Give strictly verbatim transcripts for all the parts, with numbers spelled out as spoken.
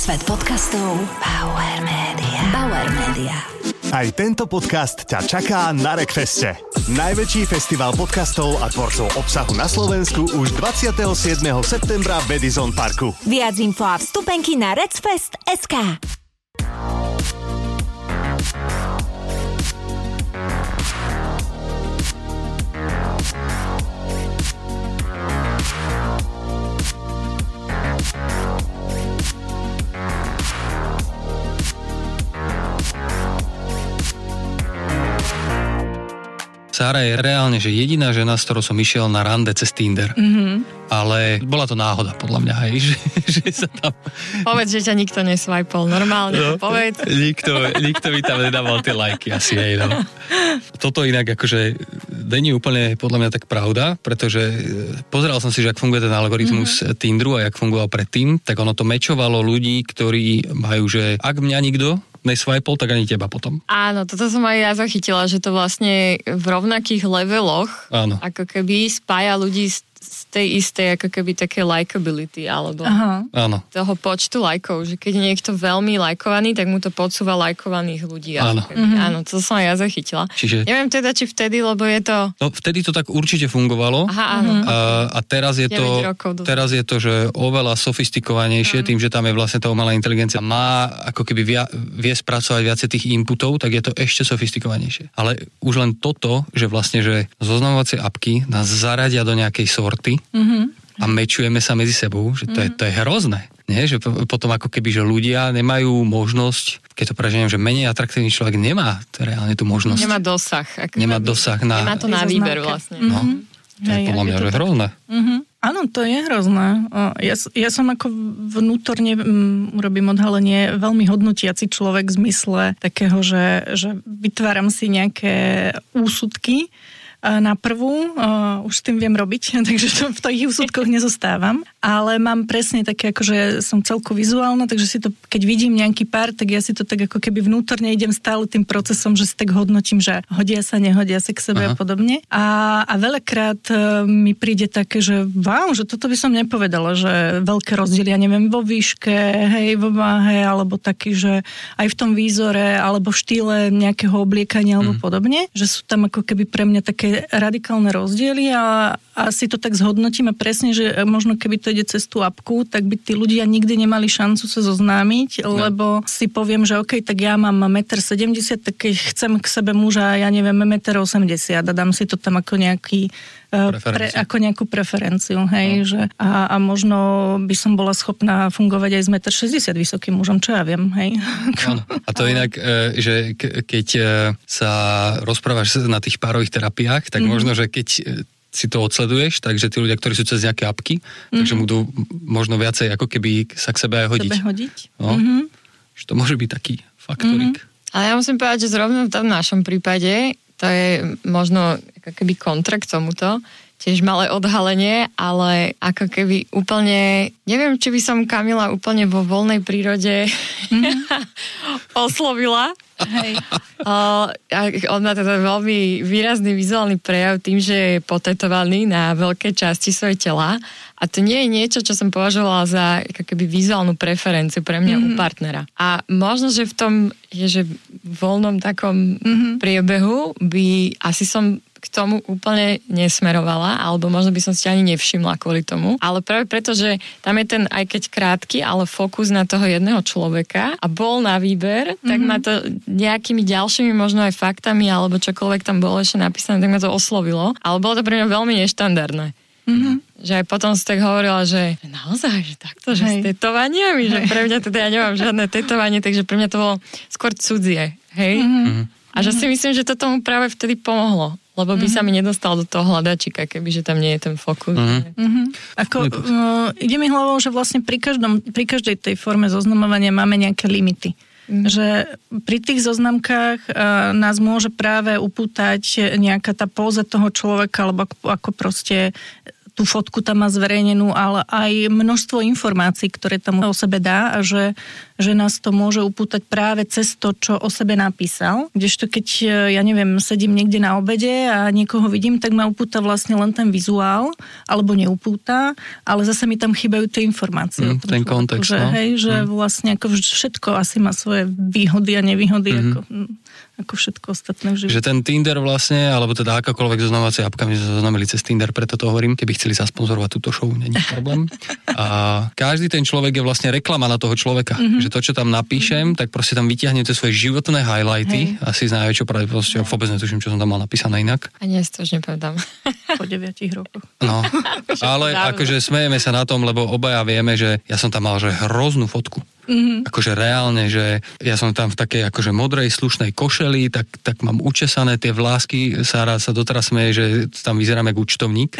Svet podcastov Bauer Media. Bauer Media. Aj tento podcast ťa čaká na Rekfeste. Najväčší festival podcastov a tvorcov obsahu na Slovensku už dvadsiateho siedmeho septembra v Edison Parku. Viac info a vstupenky na recfest bodka es ká. Sára je reálne, že jediná žena, s ktorou som išiel na rande cez Tinder. Mm-hmm. Ale bola to náhoda, podľa mňa, hej, že, že sa tam... Povedz, že ťa nikto nesvajpol, normálne, no, povedz. Nikto, nikto mi tam nedával tie lajky, asi, hej, no. Toto inak, akože, není úplne, podľa mňa, tak pravda, pretože pozeral som si, že ak funguje ten algoritmus mm-hmm. Tinderu a jak fungoval predtým, tak ono to mečovalo ľudí, ktorí majú, že ak mňa nikto neswipol, tak ani teba potom. Áno, toto som aj ja zachytila, že to vlastne v rovnakých leveloch, áno, ako keby spája ľudí z, z tej istej, ako keby také likability, alebo Aha. áno. toho počtu lajkov, že keď je niekto veľmi lajkovaný, tak mu to podsúva lajkovaných ľudí. Áno. Mm-hmm. Áno, to som aj ja zachytila. Čiže... Neviem teda, či vtedy, lebo je to... No, vtedy to tak určite fungovalo. Aha, áno. A, a teraz je to, teraz je to, že oveľa sofistikovanejšie, mm. tým, že tam je vlastne tá umelá inteligencia, má ako keby via, vie spracovať viacej tých inputov, tak je to ešte sofistikovanejšie. Ale už len toto, že vlastne, že zoznamovacie apky nás zaradia do nejakej sorty, mm-hmm. a mečujeme sa medzi sebou, že to, mm-hmm. je, to je hrozné. Nie? Že potom ako keby, že ľudia nemajú možnosť, keď to preženiem, že menej atraktívny človek nemá reálne tú možnosť. Nemá dosah. Nemá dosah na... Nemá to na výber vlastne. No, to je podľa mňa, že hrozné. Mm-hmm. Áno, to je hrozné. Ja, ja som ako vnútorne um, urobím odhalenie veľmi hodnotiaci človek v zmysle takého, že, že vytváram si nejaké úsudky na prvú, uh, už s tým viem robiť, takže to, v tých úsudkoch nezostávam, ale mám presne také, akože som celku vizuálna, takže si to, keď vidím nejaký pár, tak ja si to tak ako keby vnútorne idem stále tým procesom, že si tak hodnotím, že hodia sa, nehodia sa k sebe Aha. a podobne. A, a veľakrát uh, mi príde také, že wow, že toto by som nepovedala, že veľké rozdiely, ja neviem, vo výške, hej, vo váhe, alebo taký, že aj v tom výzore, alebo v štýle nejakého obliekania, alebo mm. podobne, že sú tam ako keby pre mňa také radikálne rozdiely a, a si to tak zhodnotím a presne, že možno keby to ide cez tú apku, tak by tí ľudia nikdy nemali šancu sa zoznámiť, no. lebo si poviem, že okej, okay, tak ja mám jeden sedemdesiat metrov, tak keď chcem k sebe muža, ja neviem, jeden osemdesiat metrov a dám si to tam ako nejaký Pre, ako nejakú preferenciu, hej, no. že a, a možno by som bola schopná fungovať aj s jeden šesťdesiat metrov vysokým mužom, čo ja viem, hej. Áno. A to inak, že keď sa rozprávaš na tých párových terapiách, tak mm-hmm. možno, že keď si to odsleduješ, takže tí ľudia, ktorí sú cez nejaké apky, mm-hmm. takže budú možno viacej ako keby sa k sebe aj hodiť. Sebe hodiť. No, mm-hmm. že to môže byť taký faktorik. Mm-hmm. Ale ja musím povedať, že zrovna v tom našom prípade to je možno ako keby kontra k tomuto, tiež malé odhalenie, ale ako keby úplne, neviem, či by som Kamila úplne vo voľnej prírode mm. oslovila. Hej. Uh, on má teda veľmi výrazný vizuálny prejav tým, že je potetovaný na veľké časti svojej tela a to nie je niečo, čo som považovala za ako keby vizuálnu preferenciu pre mňa mm-hmm. u partnera. A možno, že v tom je, že voľnom takom mm-hmm. priebehu by asi som k tomu úplne nesmerovala, alebo možno by som si ani nevšimla kvôli tomu. Ale práve preto, že tam je ten, aj keď krátky, ale fokus na toho jedného človeka a bol na výber, mm-hmm. tak ma to nejakými ďalšími možno aj faktami, alebo čokoľvek tam bolo ešte napísané, tak ma to oslovilo. Ale bolo to pre mňa veľmi neštandardné. Mm-hmm. Že aj potom si tak hovorila, že naozaj, že takto, že Hej. s tetovaniami, že pre mňa teda ja nemám žiadne tetovanie, takže pre mňa to bolo skôr cudzie. Hej? Mm-hmm. A že si myslím, že to tomu práve vtedy pomohlo. Lebo by mm-hmm. sa mi nedostal do toho hľadačika, kebyže tam nie je ten fokus. Mm-hmm. Mm-hmm. Ako, uh, ide mi hlavou, že vlastne pri, každom, pri každej tej forme zoznamovania máme nejaké limity. Mm-hmm. Že pri tých zoznamkách uh, nás môže práve upútať nejaká tá póza toho človeka, alebo ako, ako proste tú fotku tam má zverejnenú, ale aj množstvo informácií, ktoré tam o sebe dá a že, že nás to môže upútať práve cez to, čo o sebe napísal. Kdežto keď, ja neviem, sedím niekde na obede a niekoho vidím, tak ma upúta vlastne len ten vizuál, alebo neupúta, ale zase mi tam chýbajú tie informácie. Mm, ten kontext, že, no. Hej, že mm. vlastne ako všetko asi má svoje výhody a nevýhody, mm. ako, ako všetko ostatné v živote. Že ten Tinder vlastne, alebo teda akákoľvek zoznamovacia apka, my sme zoznamili cez Tinder, preto to hovorím, keby chceli zasponzorovať túto show, není problém. A každý ten človek je vlastne reklama na toho človeka. Mm-hmm. Že to, čo tam napíšem, tak proste tam vyťahnete svoje životné highlighty, hej. Asi s najväčšou pravdepodobnosťou, vôbec netuším, čo som tam mal napísané inak. A nie, to už nepamätám. Po deviatich rokoch. No, ale akože smejeme sa na tom, lebo obaja vieme, že ja som tam mal že hroznú fotku. Mm-hmm. Akože reálne, že ja som tam v takej akože modrej slušnej košeli, tak, tak mám učesané tie vlásky, Sára sa doteraz smeje, že tam vyzerám ako účtovník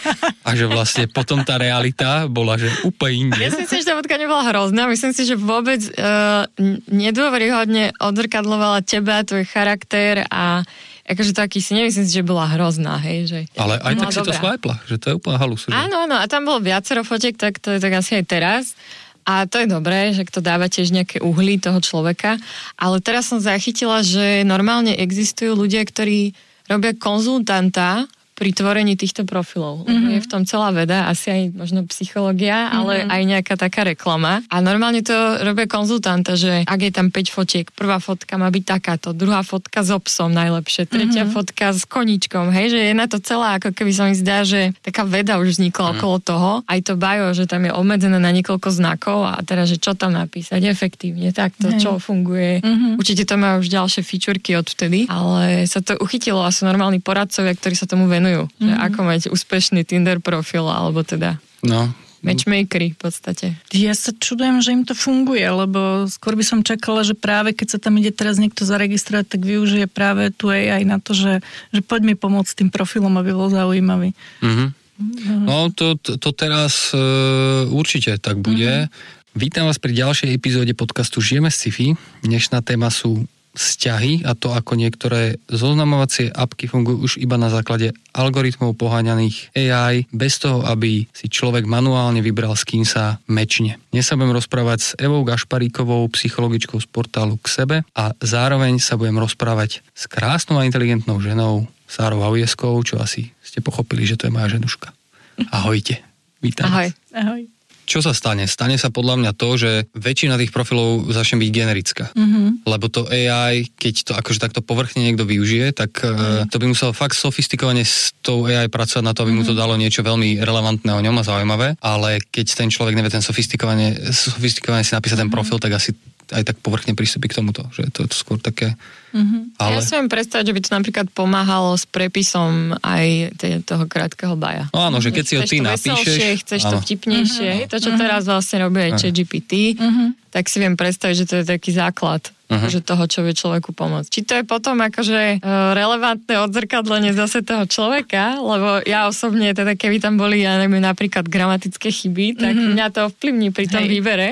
a že vlastne potom tá realita bola, že úplne inde. Ja si myslím, že tá fotka nebola hrozná, myslím si, že vôbec uh, nedôveryhodne odzrkadlovala teba, tvoj charakter a akože taký si nemyslím si, že bola hrozná, hej, že... Ale aj tak si dobrá. To swipla, že to je úplne halus. Že... Áno, áno, a tam bolo viacero fotiek, tak to je tak asi aj teraz. A to je dobré, že to dáva tiež nejaké uhly toho človeka. Ale teraz som zachytila, že normálne existujú ľudia, ktorí robia konzultanta pri tvorení týchto profilov. Mm-hmm. Je v tom celá veda, asi aj možno psychológia, mm-hmm. ale aj nejaká taká reklama. A normálne to robia konzultanta, že ak je tam päť fotiek, prvá fotka má byť takáto, druhá fotka s obsom najlepšie, tretia mm-hmm. fotka s koníčkom, hej, že je na to celá, ako keby sa mi zdá, že taká veda už vznikla mm-hmm. okolo toho. Aj to bio, že tam je obmedzené na niekoľko znakov a teraz, že čo tam napísať efektívne, takto, mm-hmm. čo funguje. Mm-hmm. Určite to má už ďalšie featurky odvtedy, ale sa to uchytilo a sú normálni poradcovia, ktorí sa tomu venujú. Mm-hmm. Že ako mať úspešný Tinder profil, alebo teda no. matchmakery v podstate. Ja sa čudujem, že im to funguje, lebo skôr by som čakala, že práve keď sa tam ide teraz niekto zaregistrovať, tak využije práve tu á í na to, že, že poď mi pomôcť tým profilom, aby bol zaujímavý. Mm-hmm. Mm-hmm. No to, to, to teraz uh, určite tak bude. Mm-hmm. Vítam vás pri ďalšej epizóde podcastu Žijeme z sci-fi. Dnešná téma sú vzťahy a to, ako niektoré zoznamovacie apky fungujú už iba na základe algoritmov poháňaných á í, bez toho, aby si človek manuálne vybral, s kým sa mečne. Dnes sa budem rozprávať s Evou Gašparíkovou, psychologičkou z portálu K sebe a zároveň sa budem rozprávať s krásnou a inteligentnou ženou Sárou Aujeskou, čo asi ste pochopili, že to je moja ženuška. Ahojte. Vítam. Ahoj. Ahoj. Čo sa stane? Stane sa podľa mňa to, že väčšina tých profilov začne byť generická. Mm-hmm. Lebo to á í, keď to akože takto povrchne niekto využije, tak mm. to by musel fakt sofistikovane s tou á í pracovať na to, aby mm-hmm. mu to dalo niečo veľmi relevantné o ňom a zaujímavé. Ale keď ten človek nevie ten sofistikovane, sofistikovane si napísať mm-hmm. ten profil, tak asi aj tak povrchne prístupí k tomuto, že to je to skôr také... Mm-hmm. Ale... Ja si viem predstaviť, že by to napríklad pomáhalo s prepisom aj t- toho krátkeho baja. No áno, že keď si ho ty napíšeš... Chceš to vtipnejšie, mm-hmm. to čo teraz vlastne robí aj ChatGPT, mm-hmm. tak si viem predstaviť, že to je taký základ uh-huh. akože toho, čo vie človeku pomôcť. Či to je potom akože relevantné odzrkadlenie zase toho človeka, lebo ja osobne, teda keby tam boli, ja neviem, napríklad gramatické chyby, tak uh-huh. mňa to ovplyvní pri tom Hej. výbere.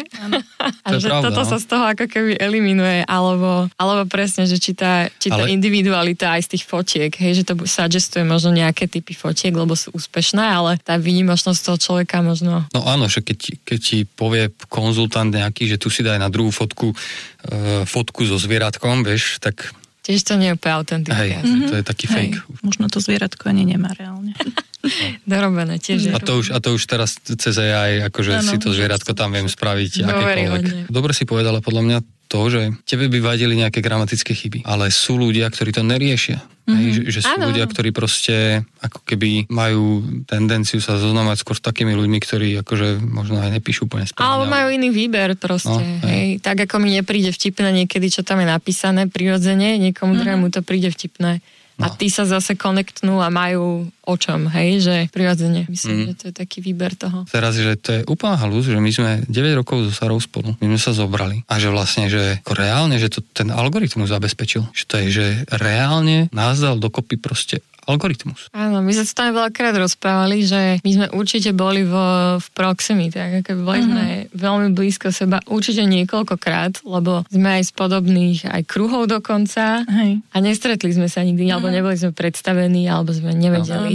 A to že pravda, toto no? sa z toho ako keby eliminuje, alebo, alebo presne, že či tá, či tá Ale... individualita aj z tých fotiek, hej, že to suggestuje možno nejaké typy fotiek, lebo sú úspešné, ale tá výnimočnosť toho človeka možno... No áno, že keď, keď ti povie konzultant nejaký, že tu si daj na druhú fotku uh, fotku so zvieratkom, vieš, tak... Tiež to nie je úplne autentické. Hej, mm-hmm. to je taký fake. Hej, možno to zvieratko ani nemá reálne. Dorobené, tiež. A to, už, a to už teraz cez á í, akože ano, si to zvieratko tam viem spraviť akékoľvek. Dobre si povedala, podľa mňa to, že tebe by vadili nejaké gramatické chyby, ale sú ľudia, ktorí to neriešia. Mm-hmm. Hej, že, že sú ano. ľudia, ktorí proste ako keby majú tendenciu sa zoznamať skôr s takými ľuďmi, ktorí akože možno aj nepíšu úplne správne. Alebo majú iný výber proste. No, hej. Tak ako mi nepríde vtipné niekedy, čo tam je napísané prirodzene, niekomu mm-hmm. druhému to príde vtipné. No. A tí sa zase konektnú a majú o čom, hej, že prirodzene. Myslím, mm. že to je taký výber toho. Teraz, že to je úplná halus, že my sme deväť rokov so Sarou spolu, my sme sa zobrali a že vlastne, že ako reálne, že to ten algoritmus zabezpečil. Že to je, že reálne nás dal dokopy proste algoritmus. Áno, my sa tam veľakrát rozprávali, že my sme určite boli vo, v proximity, tak ako boli mm-hmm. sme veľmi blízko seba, určite niekoľkokrát, lebo sme aj z podobných aj kruhov dokonca Hej. a nestretli sme sa nikdy, mm-hmm. alebo neboli sme predstavení, alebo sme nevedeli.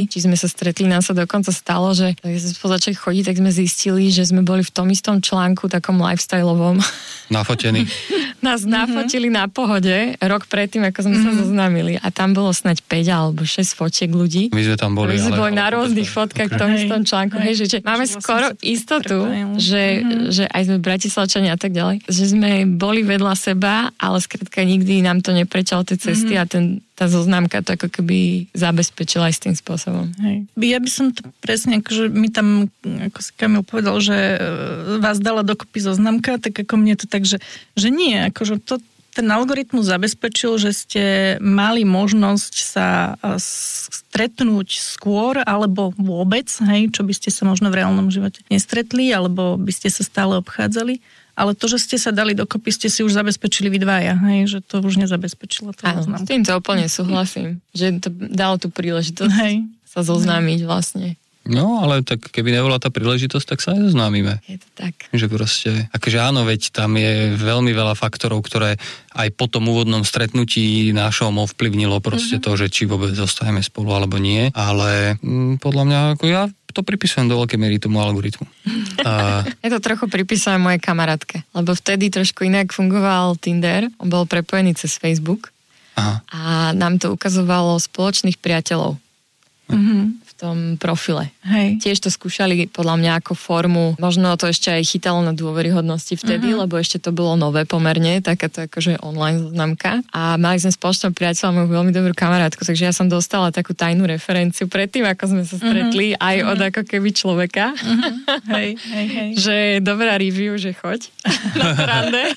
mm-hmm. či sme sa stretli, nám sa dokonca stalo, že keď sme spolu začali chodiť, tak sme zistili, že sme boli v tom istom článku, takom lifestyleovom. Nafotení. Nás mm-hmm. nafotili na Pohode rok predtým, ako sme mm-hmm. sa zoznámili. A tam bolo snáď päť alebo šesť fotiek ľudí. My sme tam boli. My sme ale, boli na rôznych ale, fotkách okay. v tom istom článku. Hej, že, že máme že skoro istotu, že, mm-hmm. že aj sme Bratislavčania a tak ďalej, že sme boli vedľa seba, ale skrátka nikdy nám to neprečalo tie cesty mm-hmm. a ten tá zoznámka to ako keby zabezpečila aj s tým spôsobom. Hej. Ja by som to presne, akože mi tam, ako si Kamil povedal, že vás dala dokopy zoznámka, tak ako mne to tak, že, že nie, akože to, ten algoritmus zabezpečil, že ste mali možnosť sa stretnúť skôr, alebo vôbec, hej, čo by ste sa možno v reálnom živote nestretli, alebo by ste sa stále obchádzali. Ale to, že ste sa dali dokopy, ste si už zabezpečili vy dvaja, hej? Že to už nezabezpečilo. Áno, s týmto úplne súhlasím. Že to dalo tú príležitosť hej. sa zoznámiť vlastne. No, ale tak keby nebola tá príležitosť, tak sa aj zoznámime. Je to tak. Že proste, akože áno, veď tam je veľmi veľa faktorov, ktoré aj po tom úvodnom stretnutí našom ovplyvnilo proste mm-hmm. to, že či vôbec zostaneme spolu alebo nie. Ale m, podľa mňa, ako ja to pripisujem do veľkej miery tomu algoritmu. A... Ja to trochu pripisujem mojej kamarátke, lebo vtedy trošku inak fungoval Tinder, on bol prepojený cez Facebook. Aha. A nám to ukazovalo spoločných priateľov. Mhm. V tom profile. Hej. Tiež to skúšali podľa mňa ako formu, možno to ešte aj chytalo na dôveryhodnosti vtedy, uh-huh. lebo ešte to bolo nové pomerne, takáto akože online zoznamka. A mali sme spoločného priateľa, moju veľmi dobrú kamarátku, takže ja som dostala takú tajnú referenciu predtým, ako sme sa stretli, uh-huh. aj od uh-huh. ako keby človeka. Uh-huh. Hej, hej, hej. Že dobrá review, že choď na rande.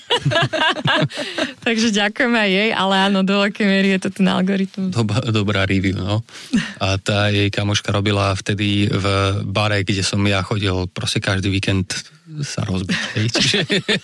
Takže ďakujem aj jej, ale áno, do veľkej miery je to ten algoritmus. Dob- dobrá review, no. A tá jej kamoška robila vtedy v bare, kde som ja chodil proste každý víkend sa rozbiť. Čiže,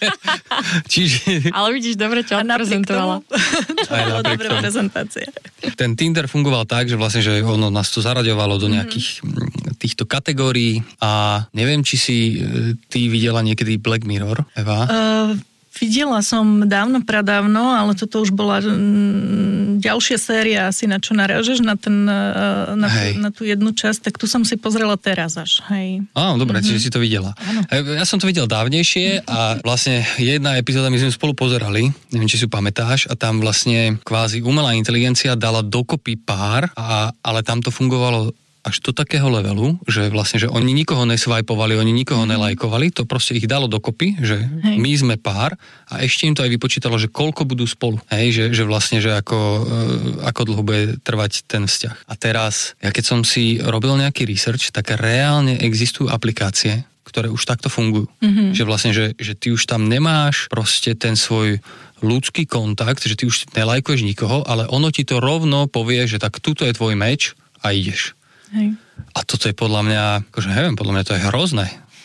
čiže... Ale vidíš, dobre ťa odprezentovala. To bola dobrá prezentácia. Ten Tinder fungoval tak, že vlastne, že ono nás to zaraďovalo do nejakých mm. týchto kategórií a neviem, či si ty videla niekedy Black Mirror, Eva? Uh... Videla som dávno, pradávno, ale toto už bola mm, ďalšia séria asi na čo narážeš, na, ten, na, tú, na tú jednu časť, tak tu som si pozrela teraz až, hej. Á, dobre, mm-hmm. čiže si to videla. Áno. Ja som to videl dávnejšie a vlastne jedna epizóda, my sme spolu pozerali, neviem, či si ju pamätáš, a tam vlastne kvázi umelá inteligencia dala dokopy pár, a, ale tam to fungovalo až do takého levelu, že vlastne, že oni nikoho nesvajpovali, oni nikoho mm. nelajkovali, to proste ich dalo dokopy, že hej. my sme pár a ešte im to aj vypočítalo, že koľko budú spolu. Hej, že, že vlastne, že ako, ako dlho bude trvať ten vzťah. A teraz, ja keď som si robil nejaký research, tak reálne existujú aplikácie, ktoré už takto fungujú. Mm-hmm. Že vlastne, že, že ty už tam nemáš proste ten svoj ľudský kontakt, že ty už nelajkuješ nikoho, ale ono ti to rovno povie, že tak tuto je tvoj meč a ideš. Hej. A toto je podľa mňa, akože neviem, podľa mňa to je hrozné.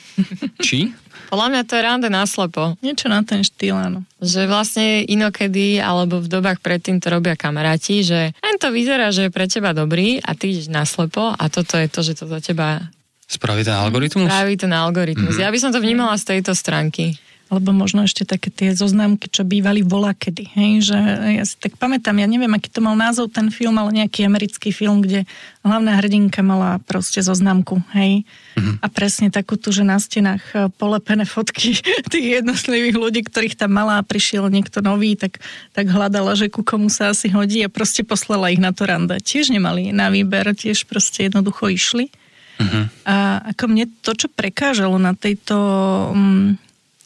Či? Podľa mňa to je rande naslepo. Niečo na ten štýl, áno. Že vlastne inokedy, alebo v dobách predtým to robia kamaráti, že len to vyzerá, že je pre teba dobrý a ty ideš naslepo a toto je to, že to za teba... Spraví ten algoritmus? Spraví ten algoritmus. Mm-hmm. Ja by som to vnímala z tejto stránky. Alebo možno ešte také tie zoznámky, čo bývali volakedy, hej, že ja si tak pamätám, ja neviem, aký to mal názov ten film, ale nejaký americký film, kde hlavná hrdinka mala proste zoznámku, hej, mm-hmm. a presne takú tu, že na stenách polepené fotky tých jednotlivých ľudí, ktorých tam mala a prišiel niekto nový, tak, tak hľadala, že ku komu sa asi hodí a proste poslala ich na to rande. Tiež nemali na výber, tiež proste jednoducho išli. Mm-hmm. A ako mne to, čo prekážalo na tejto... Um,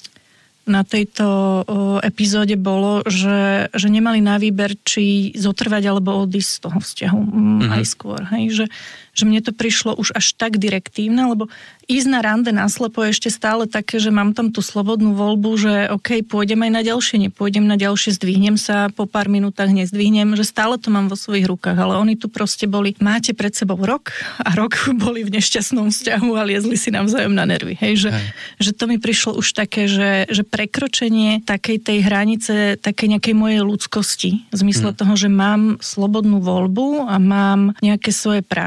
na tejto o, epizóde bolo, že, že nemali na výber, či zotrvať alebo odísť z toho vzťahu mm-hmm. aj skôr. Hej? Že, že mne to prišlo už až tak direktívne, lebo ísť na rande naslepo je ešte stále také, že mám tam tú slobodnú voľbu, že OK, pôjdem aj na ďalšie, nepôjdem na ďalšie, zdvihnem sa, po pár minútach nezdvihnem, že stále to mám vo svojich rukách, ale oni tu proste boli, máte pred sebou rok a rok boli v nešťastnom vzťahu a liezli si navzájom na nervy. Hej? Že, že to mi prišlo už také, že, že prekročenie takej tej hranice, takej nejakej mojej ľudskosti, v zmysle hmm. toho, že mám slobodnú voľbu a mám nejaké svoje práva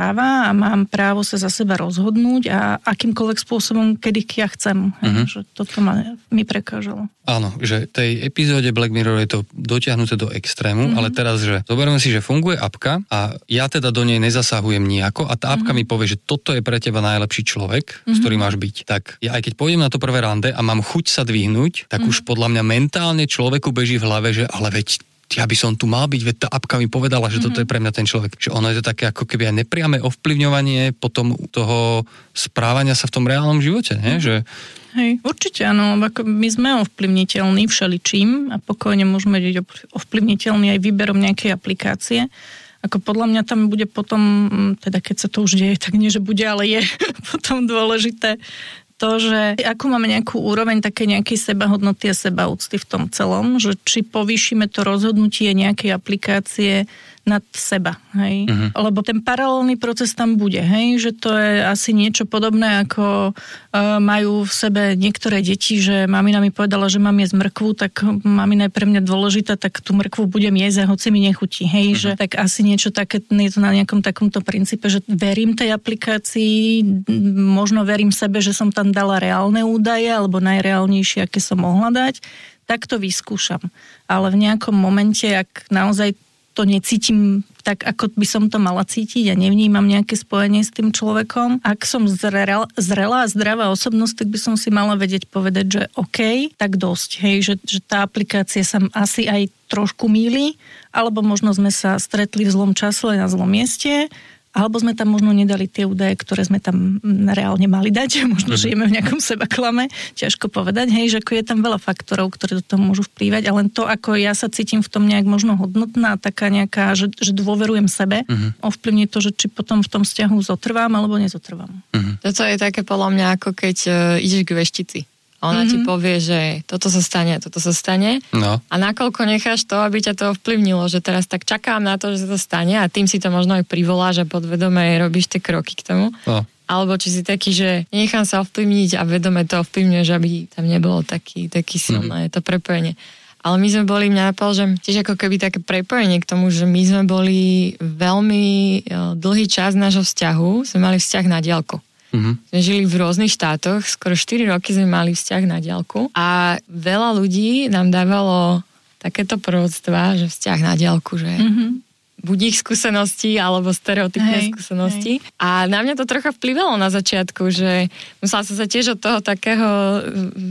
seba a mám právo sa za seba rozhodnúť a akýmkoľvek spôsobom, kedy ja chcem. Uh-huh. Že toto ma, mi prekážalo. Áno, že tej epizóde Black Mirror je to dotiahnuté do extrému, mm-hmm. ale teraz, že zoberme si, že funguje apka a ja teda do nej nezasahujem nejako a tá apka mm-hmm. mi povie, že toto je pre teba najlepší človek, mm-hmm. s ktorým máš byť. Tak ja aj keď pôjdem na to prvé rande a mám chuť sa dvihnúť, tak mm-hmm. už podľa mňa mentálne človeku beží v hlave, že ale veď ja by som tu mal byť, veď tá apka mi povedala, že toto mm-hmm. je pre mňa ten človek. Že ono je to také ako keby aj nepriame ovplyvňovanie potom toho správania sa v tom reálnom živote, nie? Že hej, určite áno, ako my sme ovplyvniteľní všeličím a pokojne môžeme byť ovplyvniteľní aj výberom nejakej aplikácie. Ako podľa mňa tam bude potom, teda keď sa to už deje, tak nie, že bude, ale je potom dôležité to, že ako máme nejakú úroveň také nejakej sebahodnoty a sebaúcty v tom celom, že či povýšime to rozhodnutie nejakej aplikácie nad seba, hej. Uh-huh. Lebo ten paralelný proces tam bude, hej, že to je asi niečo podobné, ako uh, majú v sebe niektoré deti, že mamina mi povedala, že mám jesť mrkvu, tak mamina je pre mňa dôležitá, tak tú mrkvu budem jesť a hoci mi nechutí, hej, uh-huh. že tak asi niečo také, je to na nejakom takomto princípe, že verím tej aplikácii, možno verím sebe, že som tam dala reálne údaje, alebo najreálnejšie, aké som mohla dať, tak to vyskúšam. Ale v nejakom momente, ak naozaj to necítim tak, ako by som to mala cítiť a nevnímam nejaké spojenie s tým človekom. Ak som zrela, zrelá a zdravá osobnosť, tak by som si mala vedieť povedať, že OK, tak dosť. Hej, že, že tá aplikácia sa asi aj trošku mýli, alebo možno sme sa stretli v zlom čase na zlom mieste, alebo sme tam možno nedali tie údaje, ktoré sme tam reálne mali dať. Možno žijeme v nejakom sebaklame. Ťažko povedať, hej, že ako je tam veľa faktorov, ktoré do toho môžu vplývať, ale len to, ako ja sa cítim v tom nejak možno hodnotná, taká nejaká, že, že dôverujem sebe, uh-huh. ovplyvní to, že či potom v tom vzťahu zotrvám alebo nezotrvám. Uh-huh. Toto je také podľa mňa, ako keď uh, ideš k veštici. Ona mm-hmm. ti povie, že toto sa stane, toto sa stane. No. A nakoľko necháš to, aby ťa to ovplyvnilo, že teraz tak čakám na to, že sa to stane a tým si to možno aj privoláš a podvedome robíš tie kroky k tomu. No. Alebo či si taký, že nechám sa ovplyvniť a vedome to ovplyvňuješ, aby tam nebolo taký, taký silné mm-hmm. to prepojenie. Ale my sme boli, mňa napadlo, že tiež ako keby také prepojenie k tomu, že my sme boli veľmi dlhý čas nášho vzťahu, sme mali vzťah na diaľku. Uh-huh. Sme žili v rôznych štátoch, skoro štyri roky sme mali vzťah na diaľku a veľa ľudí nám dávalo takéto proroctvá, že vzťah na diaľku, že uh-huh. buď ich skúsenosti alebo stereotypné hej, skúsenosti. Hej. A na mňa to trocha vplyvalo na začiatku, že musela som sa tiež od toho takého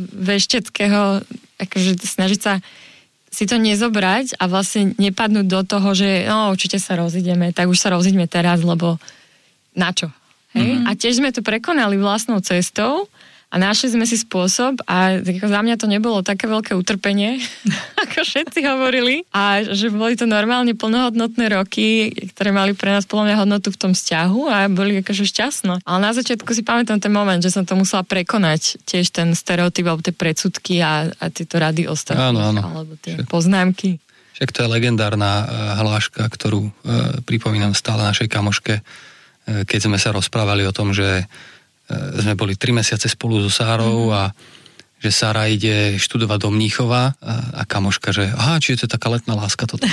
vešteckého akože snažiť sa si to nezobrať a vlastne nepadnúť do toho, že no určite sa rozídeme, tak už sa rozídeme teraz, lebo na čo? Hej? Mm-hmm. A tiež sme to prekonali vlastnou cestou a našli sme si spôsob a za mňa to nebolo také veľké utrpenie, ako všetci hovorili a že boli to normálne plnohodnotné roky, ktoré mali pre nás podľa mňa hodnotu v tom vzťahu a boli akože šťastné. Ale na začiatku si pamätám ten moment, že som to musela prekonať, tiež ten stereotyp alebo tie predsudky a, a tieto rady ostatných áno, áno. alebo tie Však. poznámky. Však to je legendárna hláška, ktorú e, pripomínam stále našej kamoške, keď sme sa rozprávali o tom, že sme boli tri mesiace spolu so Sárou mm. a že Sára ide študovať do Mníchova a, a kamoška, že aha, či je to taká letná láska toto.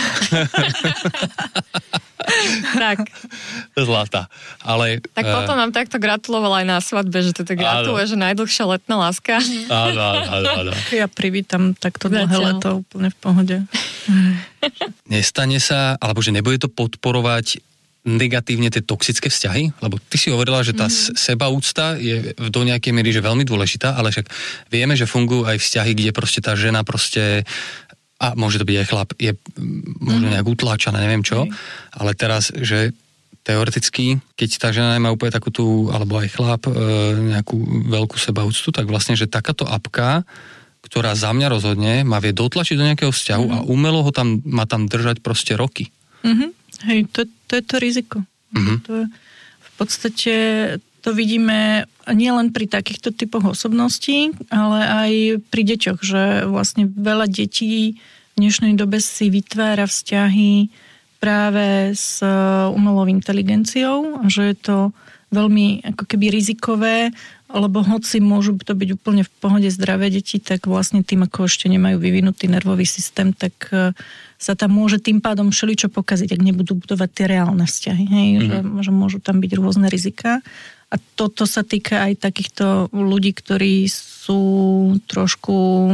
Tak. Zlatá. Ale, tak potom nám takto gratulovala aj na svadbe, že to tak gratuluje, že najdlhšia letná láska. Áno, áno, áno. Ja privítam takto dlhé leto úplne v pohode. Nestane sa, alebo že nebude to podporovať negatívne tie toxické vzťahy? Lebo ty si hovorila, že tá mm. sebaúcta je do nejakej miery že veľmi dôležitá, ale však vieme, že fungujú aj vzťahy, kde proste tá žena proste a môže to byť aj chlap, je možno nejak utláčaná, neviem čo, mm. ale teraz, že teoreticky, keď tá žena nemá úplne takú tú, alebo aj chlap, nejakú veľkú sebaúctu, tak vlastne, že takáto apka, ktorá za mňa rozhodne, ma vie dotlačiť do nejakého vzťahu mm. a umelo ho tam, má tam držať proste roky. Mhm. Hej, to, to je to riziko. Mm-hmm. To je, v podstate to vidíme nielen pri takýchto typoch osobností, ale aj pri deťoch, že vlastne veľa detí v dnešnej dobe si vytvára vzťahy práve s umelou inteligenciou, že je to veľmi ako keby rizikové, lebo hoci môžu to byť úplne v pohode zdravé deti, tak vlastne tým, ako ešte nemajú vyvinutý nervový systém, tak sa tam môže tým pádom všeličo pokaziť, ak nebudú budovať tie reálne vzťahy. Hej? Mm-hmm. Že, že môžu tam byť rôzne riziká. A toto sa týka aj takýchto ľudí, ktorí sú trošku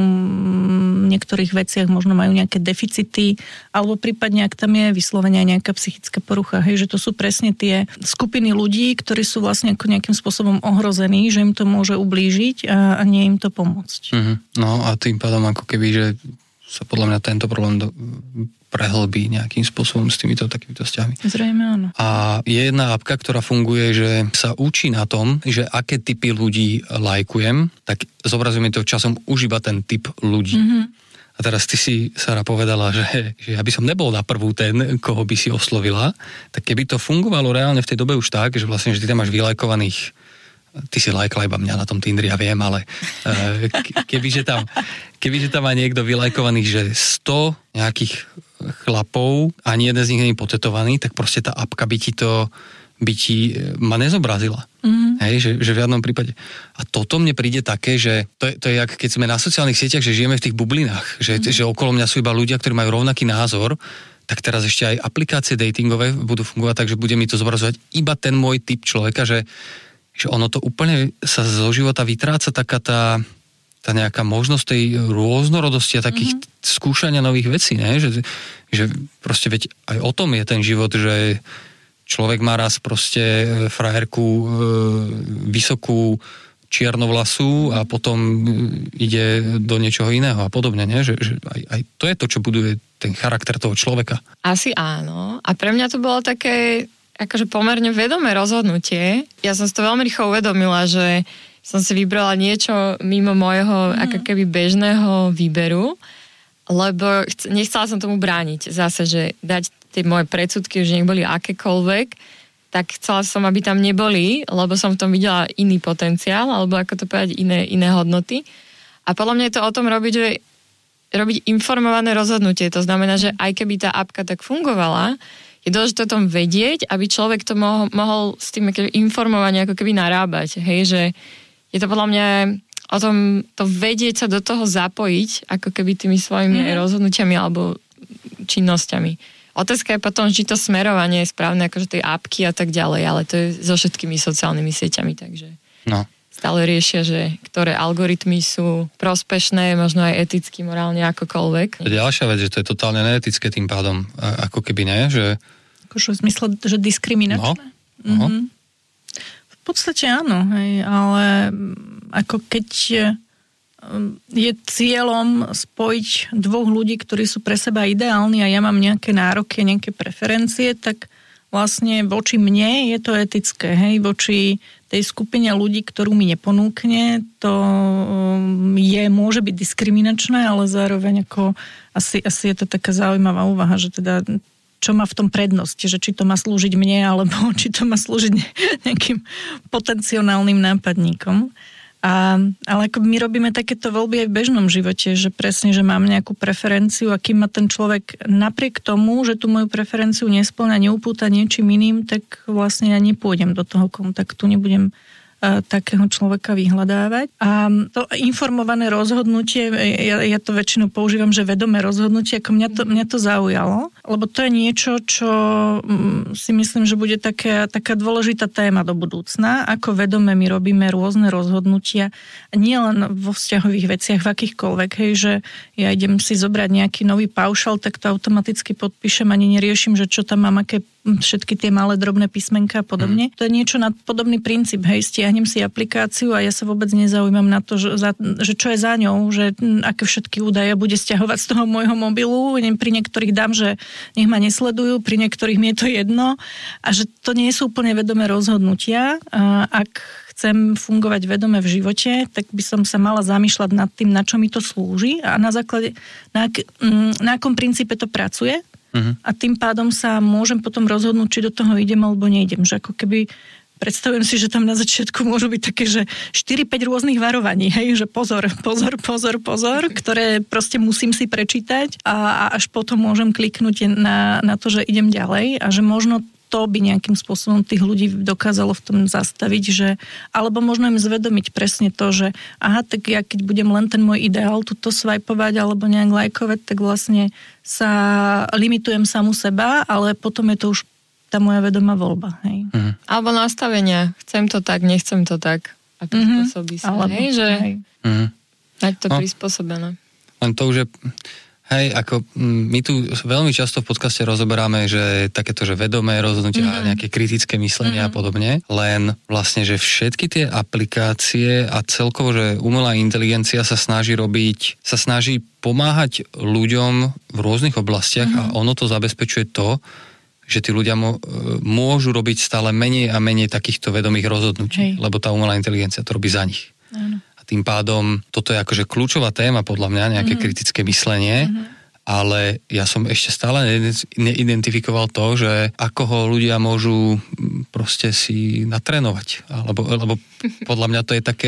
v niektorých veciach, možno majú nejaké deficity, alebo prípadne, ak tam je vyslovene nejaká psychická porucha. Hej, že to sú presne tie skupiny ľudí, ktorí sú vlastne ako nejakým spôsobom ohrození, že im to môže ublížiť a, a nie im to pomôcť. Mm-hmm. No a tým pádom ako keby, že sa podľa mňa tento problém do, prehlbí nejakým spôsobom s týmito takýmito vzťahmi. Zrejme áno. A je jedna apka, ktorá funguje, že sa učí na tom, že aké typy ľudí lajkujem, tak zobrazuje mi to časom už iba ten typ ľudí. Mm-hmm. A teraz ty si, Sara, povedala, že, že ja by som nebol na prvú ten, koho by si oslovila, tak keby to fungovalo reálne v tej dobe už tak, že vlastne, že ty tam máš vylajkovaných, ty si lajkla iba mňa na tom Tindri, ja viem, ale kebyže tam, kebyže tam má niekto vylajkovaných, že sto nejakých chlapov, ani jeden z nich nie je potetovaný, tak proste tá apka by ti to, by ti ma nezobrazila. Mm-hmm. Hej, že, že v žiadnom prípade. A toto mne príde také, že to je, to je jak keď sme na sociálnych sieťach, že žijeme v tých bublinách, že, mm-hmm. že okolo mňa sú iba ľudia, ktorí majú rovnaký názor, tak teraz ešte aj aplikácie datingové budú fungovať tak, že bude mi to zobrazovať iba ten môj typ človeka, že, že ono to úplne sa zo života vytráca taká tá tá nejaká možnosť tej rôznorodosti a takých mm-hmm. skúšania nových vecí, ne? Že, že proste veď aj o tom je ten život, že človek má raz proste frajerku e, vysokú čiernovlasú a potom ide do niečoho iného a podobne, ne? Že, že aj, aj to je to, čo buduje ten charakter toho človeka. Asi áno. A pre mňa to bolo také akože pomerne vedomé rozhodnutie. Ja som si to veľmi rýchlo uvedomila, že som si vybrala niečo mimo môjho mm. ako keby bežného výberu, lebo chc- nechcela som tomu brániť. Zase, že dať tie moje predsudky, že nech boli akékoľvek, tak chcela som, aby tam neboli, lebo som v tom videla iný potenciál, alebo ako to povedať, iné, iné hodnoty. A podľa mňa je to o tom robiť, že robiť informované rozhodnutie. To znamená, že aj keby tá apka tak fungovala, je dôležité o tom vedieť, aby človek to mohol, mohol s tým informovanie ako keby narábať. Hej, že je to podľa mňa o tom to vedieť sa do toho zapojiť, ako keby tými svojimi mm. rozhodnutiami alebo činnosťami. Otázka je potom, či to smerovanie je správne, akože tej apky a tak ďalej, ale to je so všetkými sociálnymi sieťami, takže no. Stále riešia, že ktoré algoritmy sú prospešné, možno aj eticky, morálne, akokoľvek. Ďalšia vec, že to je totálne neetické tým pádom, ako keby ne, že... Akože v zmysle, že diskriminačné? No. Uh-huh. Mm-hmm. V podstate áno, hej, ale ako keď je cieľom spojiť dvoch ľudí, ktorí sú pre seba ideálni a ja mám nejaké nároky, nejaké preferencie, tak vlastne voči mne je to etické, hej, voči tej skupine ľudí, ktorú mi neponúkne, to je, môže byť diskriminačné, ale zároveň ako asi, asi je to taká zaujímavá úvaha, že teda čo má v tom prednosť, že či to má slúžiť mne, alebo či to má slúžiť nejakým potenciálnym nápadníkom. A, ale ako my robíme takéto voľby aj v bežnom živote, že presne, že mám nejakú preferenciu a kým ma ten človek napriek tomu, že tú moju preferenciu nespĺňa, neupúta niečím iným, tak vlastne ja nepôjdem do toho kontaktu, nebudem takého človeka vyhľadávať. A to informované rozhodnutie, ja, ja to väčšinou používam, že vedomé rozhodnutie, ako mňa to, mňa to zaujalo, lebo to je niečo, čo si myslím, že bude také, taká dôležitá téma do budúcna, ako vedome my robíme rôzne rozhodnutia, nie len vo vzťahových veciach, v akýchkoľvek, hej, že ja idem si zobrať nejaký nový paušal, tak to automaticky podpíšem, ani neriešim, že čo tam mám, aké všetky tie malé drobné písmenka a podobne. Mm. To je niečo na podobný princíp, hej, stiahnem si aplikáciu a ja sa vôbec nezaujímam na to, že, za, že čo je za ňou, že m, aké všetky údaje bude stiahovať z toho môjho mobilu. Pri niektorých dám, že nech ma nesledujú, pri niektorých mi je to jedno a že to nie sú úplne vedomé rozhodnutia. A ak chcem fungovať vedome v živote, tak by som sa mala zamýšľať nad tým, na čo mi to slúži a na základe, na, na akom princípe to pracuje. Uh-huh. A tým pádom sa môžem potom rozhodnúť, či do toho idem alebo neidem. Že ako keby, predstavujem si, že tam na začiatku môžu byť také, že štyri päť rôznych varovaní, hej, že pozor, pozor, pozor, pozor, ktoré proste musím si prečítať a, a až potom môžem kliknúť na, na to, že idem ďalej a že možno to by nejakým spôsobom tých ľudí dokázalo v tom zastaviť, že, alebo možno im zvedomiť presne to, že aha, tak ja keď budem len ten môj ideál tuto svajpovať alebo nejak lajkovať, tak vlastne sa limitujem samu seba, ale potom je to už tá moja vedomá voľba. Hej. Mhm. Alebo nastavenia. Chcem to tak, nechcem to tak. A prispôsobí sa. Alebo, hej, že hej. Mhm. Mať to no, prispôsobené. Len to už je... Hej, ako my tu veľmi často v podcaste rozoberáme, že takéto, že vedomé rozhodnutia, mm-hmm. nejaké kritické myslenie mm-hmm. a podobne, len vlastne, že všetky tie aplikácie a celkovo, že umelá inteligencia sa snaží robiť, sa snaží pomáhať ľuďom v rôznych oblastiach mm-hmm. a ono to zabezpečuje to, že tí ľudia môžu robiť stále menej a menej takýchto vedomých rozhodnutí, hej. lebo tá umelá inteligencia to robí za nich. Áno. Tým pádom, toto je akože kľúčová téma podľa mňa, nejaké mm-hmm. kritické myslenie, mm-hmm. ale ja som ešte stále neidentifikoval to, že ako ho ľudia môžu proste si natrénovať. Alebo, lebo podľa mňa to je také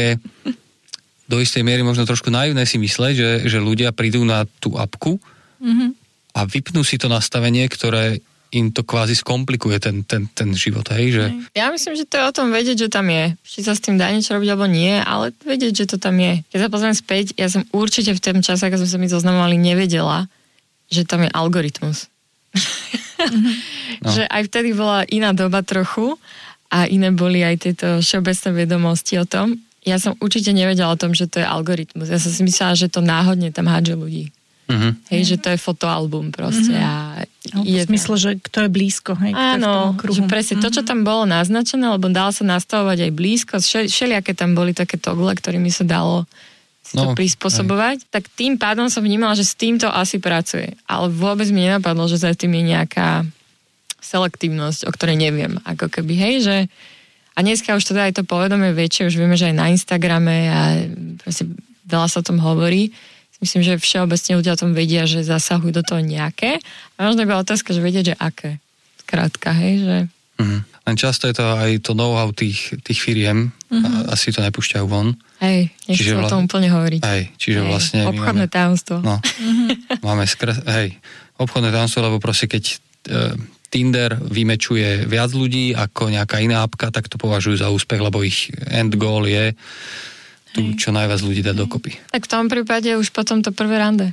do istej miery možno trošku naivné si mysleť, že, že ľudia prídu na tú apku mm-hmm. a vypnú si to nastavenie, ktoré im to kvázi skomplikuje ten, ten, ten život, hej, že... Ja myslím, že to je o tom vedieť, že tam je. Či sa s tým dá niečo robiť, alebo nie, ale vedieť, že to tam je. Keď sa pozriem späť, ja som určite v tom čase, keď sme sa mi zoznamovali, nevedela, že tam je algoritmus. Mm-hmm. No. Že aj vtedy bola iná doba trochu a iné boli aj tieto všeobecné vedomosti o tom. Ja som určite nevedela o tom, že to je algoritmus. Ja som si myslela, že to náhodne tam hádže ľudí. Mm-hmm. Hej, že to je fotoalbum proste. Mm-hmm. A je v smysle, že kto je blízko. Hej, áno, že presne mm-hmm. to, čo tam bolo naznačené, lebo dalo sa nastavovať aj blízko, všelijaké tam boli také togle, ktorými sa dalo si no, to prispôsobovať, aj. Tak tým pádom som vnímala, že s týmto asi pracuje. Ale vôbec mi nenapadlo, že za tým je nejaká selektívnosť, o ktorej neviem. Ako keby, hej, že a dneska už teda aj to povedomie väčšie, už vieme, že aj na Instagrame a proste veľa sa o tom hovorí. Myslím, že všeobecne ľudia o tom vedia, že zasahujú do toho nejaké. A možno iba otázka, že vedieť, že aké. Skrátka, hej, že... Mm. Len často je to aj to know-how tých, tých firiem. Mm-hmm. Asi to nepúšťajú von. Hej, nechcem o tom úplne hovoriť. Hej, čiže hej, vlastne... Obchodné máme, tajomstvo. No, mm-hmm. máme skres... Hej, obchodné tajomstvo, lebo proste keď e, Tinder vymečuje viac ľudí ako nejaká iná apka, tak to považujú za úspech, lebo ich end goal je tu čo najviac ľudí dať dokopy. Tak v tom prípade už potom to prvé rande.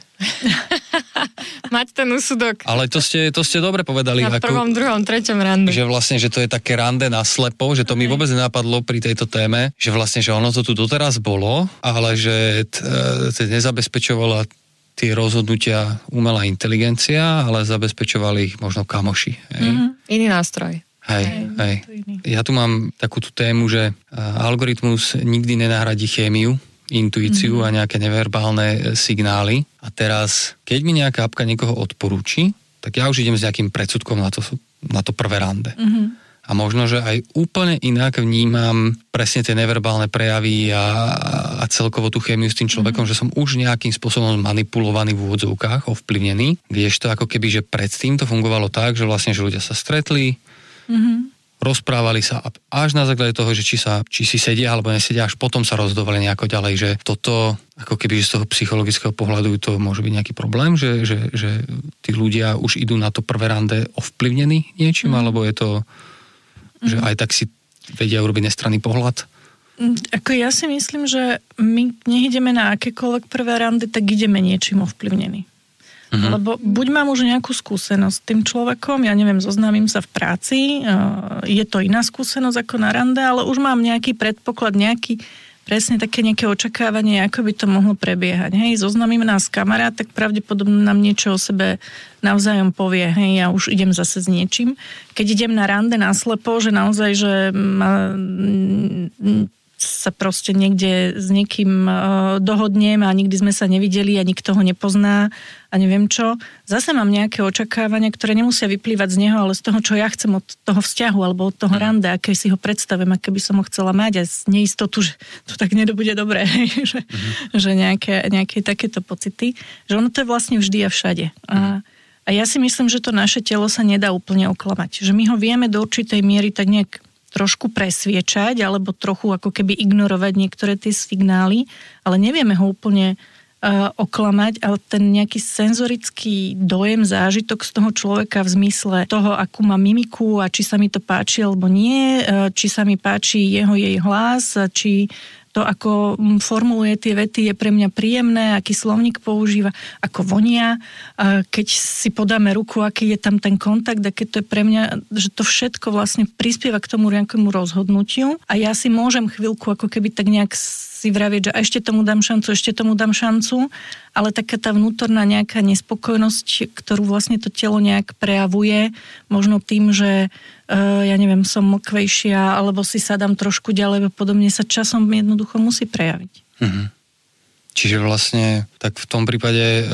Mať ten úsudok. Ale to ste, to ste dobre povedali. Na prvom, ako, druhom, treťom rande. Že vlastne, že to je také rande na slepo, že to mi vôbec nenapadlo pri tejto téme, že vlastne, že ono to tu doteraz bolo, ale že t, t, nezabezpečovala tie rozhodnutia umelá inteligencia, ale zabezpečovali ich možno kamoši. Hej? Mm-hmm. Iný nástroj. Hej, hej. Ja tu mám takú tú tému, že algoritmus nikdy nenahradí chémiu, intuíciu mm-hmm. a nejaké neverbálne signály. A teraz, keď mi nejaká apka niekoho odporúči, tak ja už idem s nejakým predsudkom na to, na to prvé rande. Mm-hmm. A možno, že aj úplne inak vnímam presne tie neverbálne prejavy a, a celkovo tú chémiu s tým človekom, mm-hmm. že som už nejakým spôsobom manipulovaný v úvodzovkách, ovplyvnený. Kdežto ako keby, že predtým to fungovalo tak, že vlastne, že ľudia sa stretli, mm-hmm. rozprávali sa a až na základe toho, že či, sa, či si sedia alebo nesedia, až potom sa rozhodovali nejako ďalej, že toto, ako keby z toho psychologického pohľadu to môže byť nejaký problém, že, že, že tí ľudia už idú na to prvé rande ovplyvnení niečím, mm. alebo je to, mm. že aj tak si vedia urobiť nestranný pohľad? Ako ja si myslím, že my nech ideme na akékoľvek prvé rande, tak ideme niečím ovplyvnení. Mm-hmm. Lebo buď mám už nejakú skúsenosť s tým človekom, ja neviem, zoznámim sa v práci, je to iná skúsenosť ako na rande, ale už mám nejaký predpoklad, nejaký presne také nejaké očakávanie, ako by to mohlo prebiehať. Hej, zoznámim nás kamarát, tak pravdepodobne nám niečo o sebe navzájom povie, hej, ja už idem zase s niečím. Keď idem na rande naslepo, že naozaj, že ma sa proste niekde s niekým dohodnem a nikdy sme sa nevideli a nikto ho nepozná a neviem čo. Zase mám nejaké očakávania, ktoré nemusia vyplývať z neho, ale z toho, čo ja chcem od toho vzťahu alebo od toho rande, aké si ho predstavím, aké by som ho chcela mať a z neistotu, že to tak nedobude dobré, že, mm-hmm. že nejaké, nejaké takéto pocity. Že ono to je vlastne vždy a všade. A, a ja si myslím, že to naše telo sa nedá úplne oklamať. Že my ho vieme do určitej miery tak nejak trošku presviečať, alebo trochu ako keby ignorovať niektoré tie signály, ale nevieme ho úplne oklamať, ale ten nejaký senzorický dojem, zážitok z toho človeka v zmysle toho, akú má mimiku a či sa mi to páči alebo nie, či sa mi páči jeho jej hlas, či to, ako formuluje tie vety, je pre mňa príjemné, aký slovník používa, ako vonia, keď si podáme ruku, aký je tam ten kontakt a keď to je pre mňa, že to všetko vlastne prispieva k tomu nejakému rozhodnutiu a ja si môžem chvíľku ako keby tak nejak si vraviť, že ešte tomu dám šancu, ešte tomu dám šancu, ale taká tá vnútorná nejaká nespokojnosť, ktorú vlastne to telo nejak prejavuje, možno tým, že Uh, ja neviem, som mlkvejšia, alebo si sadám trošku ďalej, podobne sa časom jednoducho musí prejaviť. Mm-hmm. Čiže vlastne tak v tom prípade uh,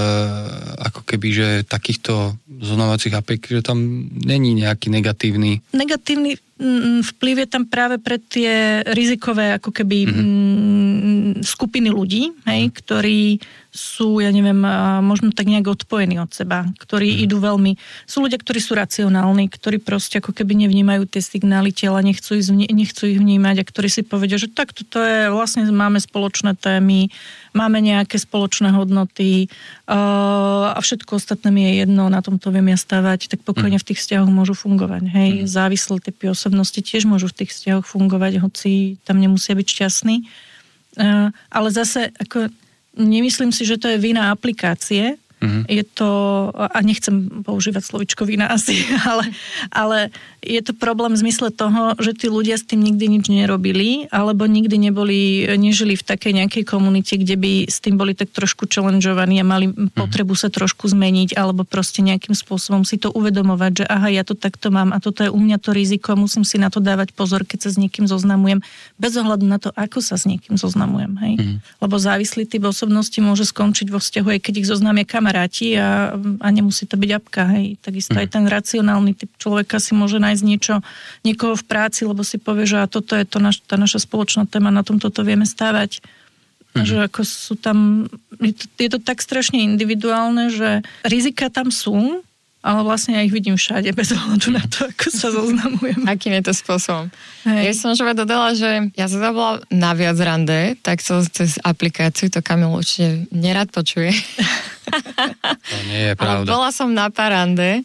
ako keby, že takýchto zoznamovacích apiek, že tam není nejaký negatívny... Negatívny vplyv je tam práve pre tie rizikové ako keby mm-hmm. skupiny ľudí, hej, ktorí sú, ja neviem, možno tak nejak odpojení od seba, ktorí mm. idú veľmi... Sú ľudia, ktorí sú racionálni, ktorí proste ako keby nevnímajú tie signály tela, nechcú ich, nechcú ich vnímať a ktorí si povedia, že tak toto je, vlastne máme spoločné témy, máme nejaké spoločné hodnoty uh, a všetko ostatné mi je jedno, na tomto viem ja stavať, tak pokojne mm. v tých vzťahoch môžu fungovať. Hej, mm. závislé typy osobnosti tiež môžu v tých vzťahoch fungovať, hoci tam nemusia byť šťastní. Uh, ale zase ako nemyslím si, že to je vina aplikácie. Mm-hmm. Je to, a nechcem používať slovičko vina asi, ale, ale je to problém v zmysle toho, že tí ľudia s tým nikdy nič nerobili, alebo nikdy neboli, nežili v takej nejakej komunite, kde by s tým boli tak trošku challengeovaní a mali potrebu sa trošku zmeniť, alebo proste nejakým spôsobom si to uvedomovať, že aha, ja to takto mám a toto je u mňa to riziko, musím si na to dávať pozor, keď sa s niekým zoznamujem, bez ohľadu na to, ako sa s niekým zoznamujem. Hej? Mm-hmm. Lebo závislý typ osobnosti môže skončiť vo vzťahu, aj keď ich zoznámia kamaráti a, a nemusí to byť apka. Hej? Takisto mm-hmm. aj ten racionálny typ človeka si môže nájsť niečo, niekoho v práci, lebo si povie, že a toto je to naš, tá naša spoločná téma, na tomto to vieme stávať. Mm-hmm. Že ako sú tam, je to, je to tak strašne individuálne, že rizika tam sú, ale vlastne ja ich vidím všade, bez ohľadu na to, ako sa zoznamujem. Akým je to spôsobom? Hej. Ja som že dodala, že ja som bola na viac rande, tak to cez aplikáciu, to Kamil určite nerad počuje. To nie je pravda. Ale bola som na pár rande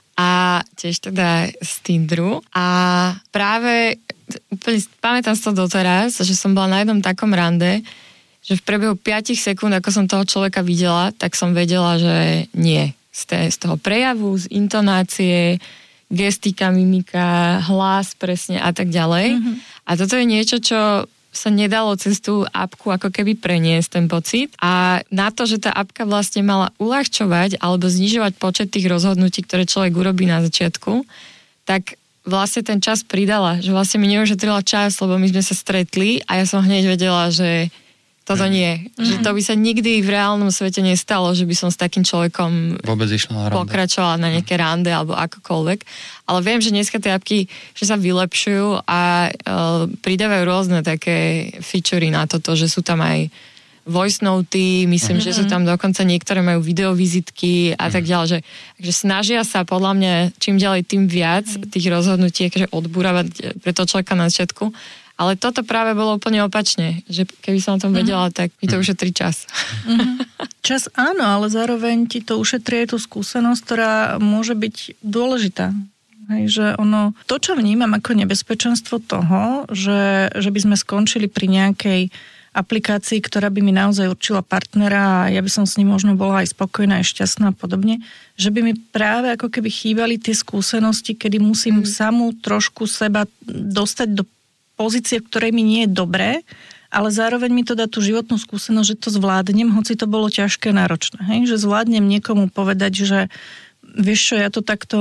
a tiež teda z Tinderu a práve úplne pamätám si to doteraz, že som bola na jednom takom rande, že v priebehu päť sekúnd, ako som toho človeka videla, tak som vedela, že nie. Z toho prejavu, z intonácie, gestika, mimika, hlas presne a tak ďalej. Mm-hmm. A toto je niečo, čo sa nedalo cez tú apku ako keby preniesť ten pocit. A na to, že tá apka vlastne mala uľahčovať alebo znižovať počet tých rozhodnutí, ktoré človek urobí na začiatku, tak vlastne ten čas pridala, že vlastne mi neušetrila čas, lebo my sme sa stretli a ja som hneď vedela, že toto nie. Mm. Že to by sa nikdy v reálnom svete nestalo, že by som s takým človekom vôbec išla na rande. Pokračovala na nejaké rande alebo akokoľvek. Ale viem, že dneska tie apky, že sa vylepšujú a uh, pridávajú rôzne také featurey na toto, že sú tam aj voice noty, myslím, mm-hmm. že sú tam dokonca niektoré majú videovizitky a mm. tak ďalej. Že, že snažia sa podľa mňa čím ďalej tým viac mm. tých rozhodnutí akože odbúravať pre toho človeka na začiatku. Ale toto práve bolo úplne opačne, že keby som o tom vedela, mm. tak mi to ušetrí čas. Mm. Čas áno, ale zároveň ti to ušetrí aj tú skúsenosť, ktorá môže byť dôležitá. Hej, že ono, to, čo vnímam ako nebezpečenstvo toho, že, že by sme skončili pri nejakej aplikácii, ktorá by mi naozaj určila partnera a ja by som s ním možno bola aj spokojná, aj šťastná a podobne, že by mi práve ako keby chýbali tie skúsenosti, kedy musím mm. samú trošku seba dostať do pozície, v ktorej mi nie je dobré, ale zároveň mi to dá tú životnú skúsenosť, že to zvládnem, hoci to bolo ťažké, náročné. Hej? Že zvládnem niekomu povedať, že vieš čo, ja to takto,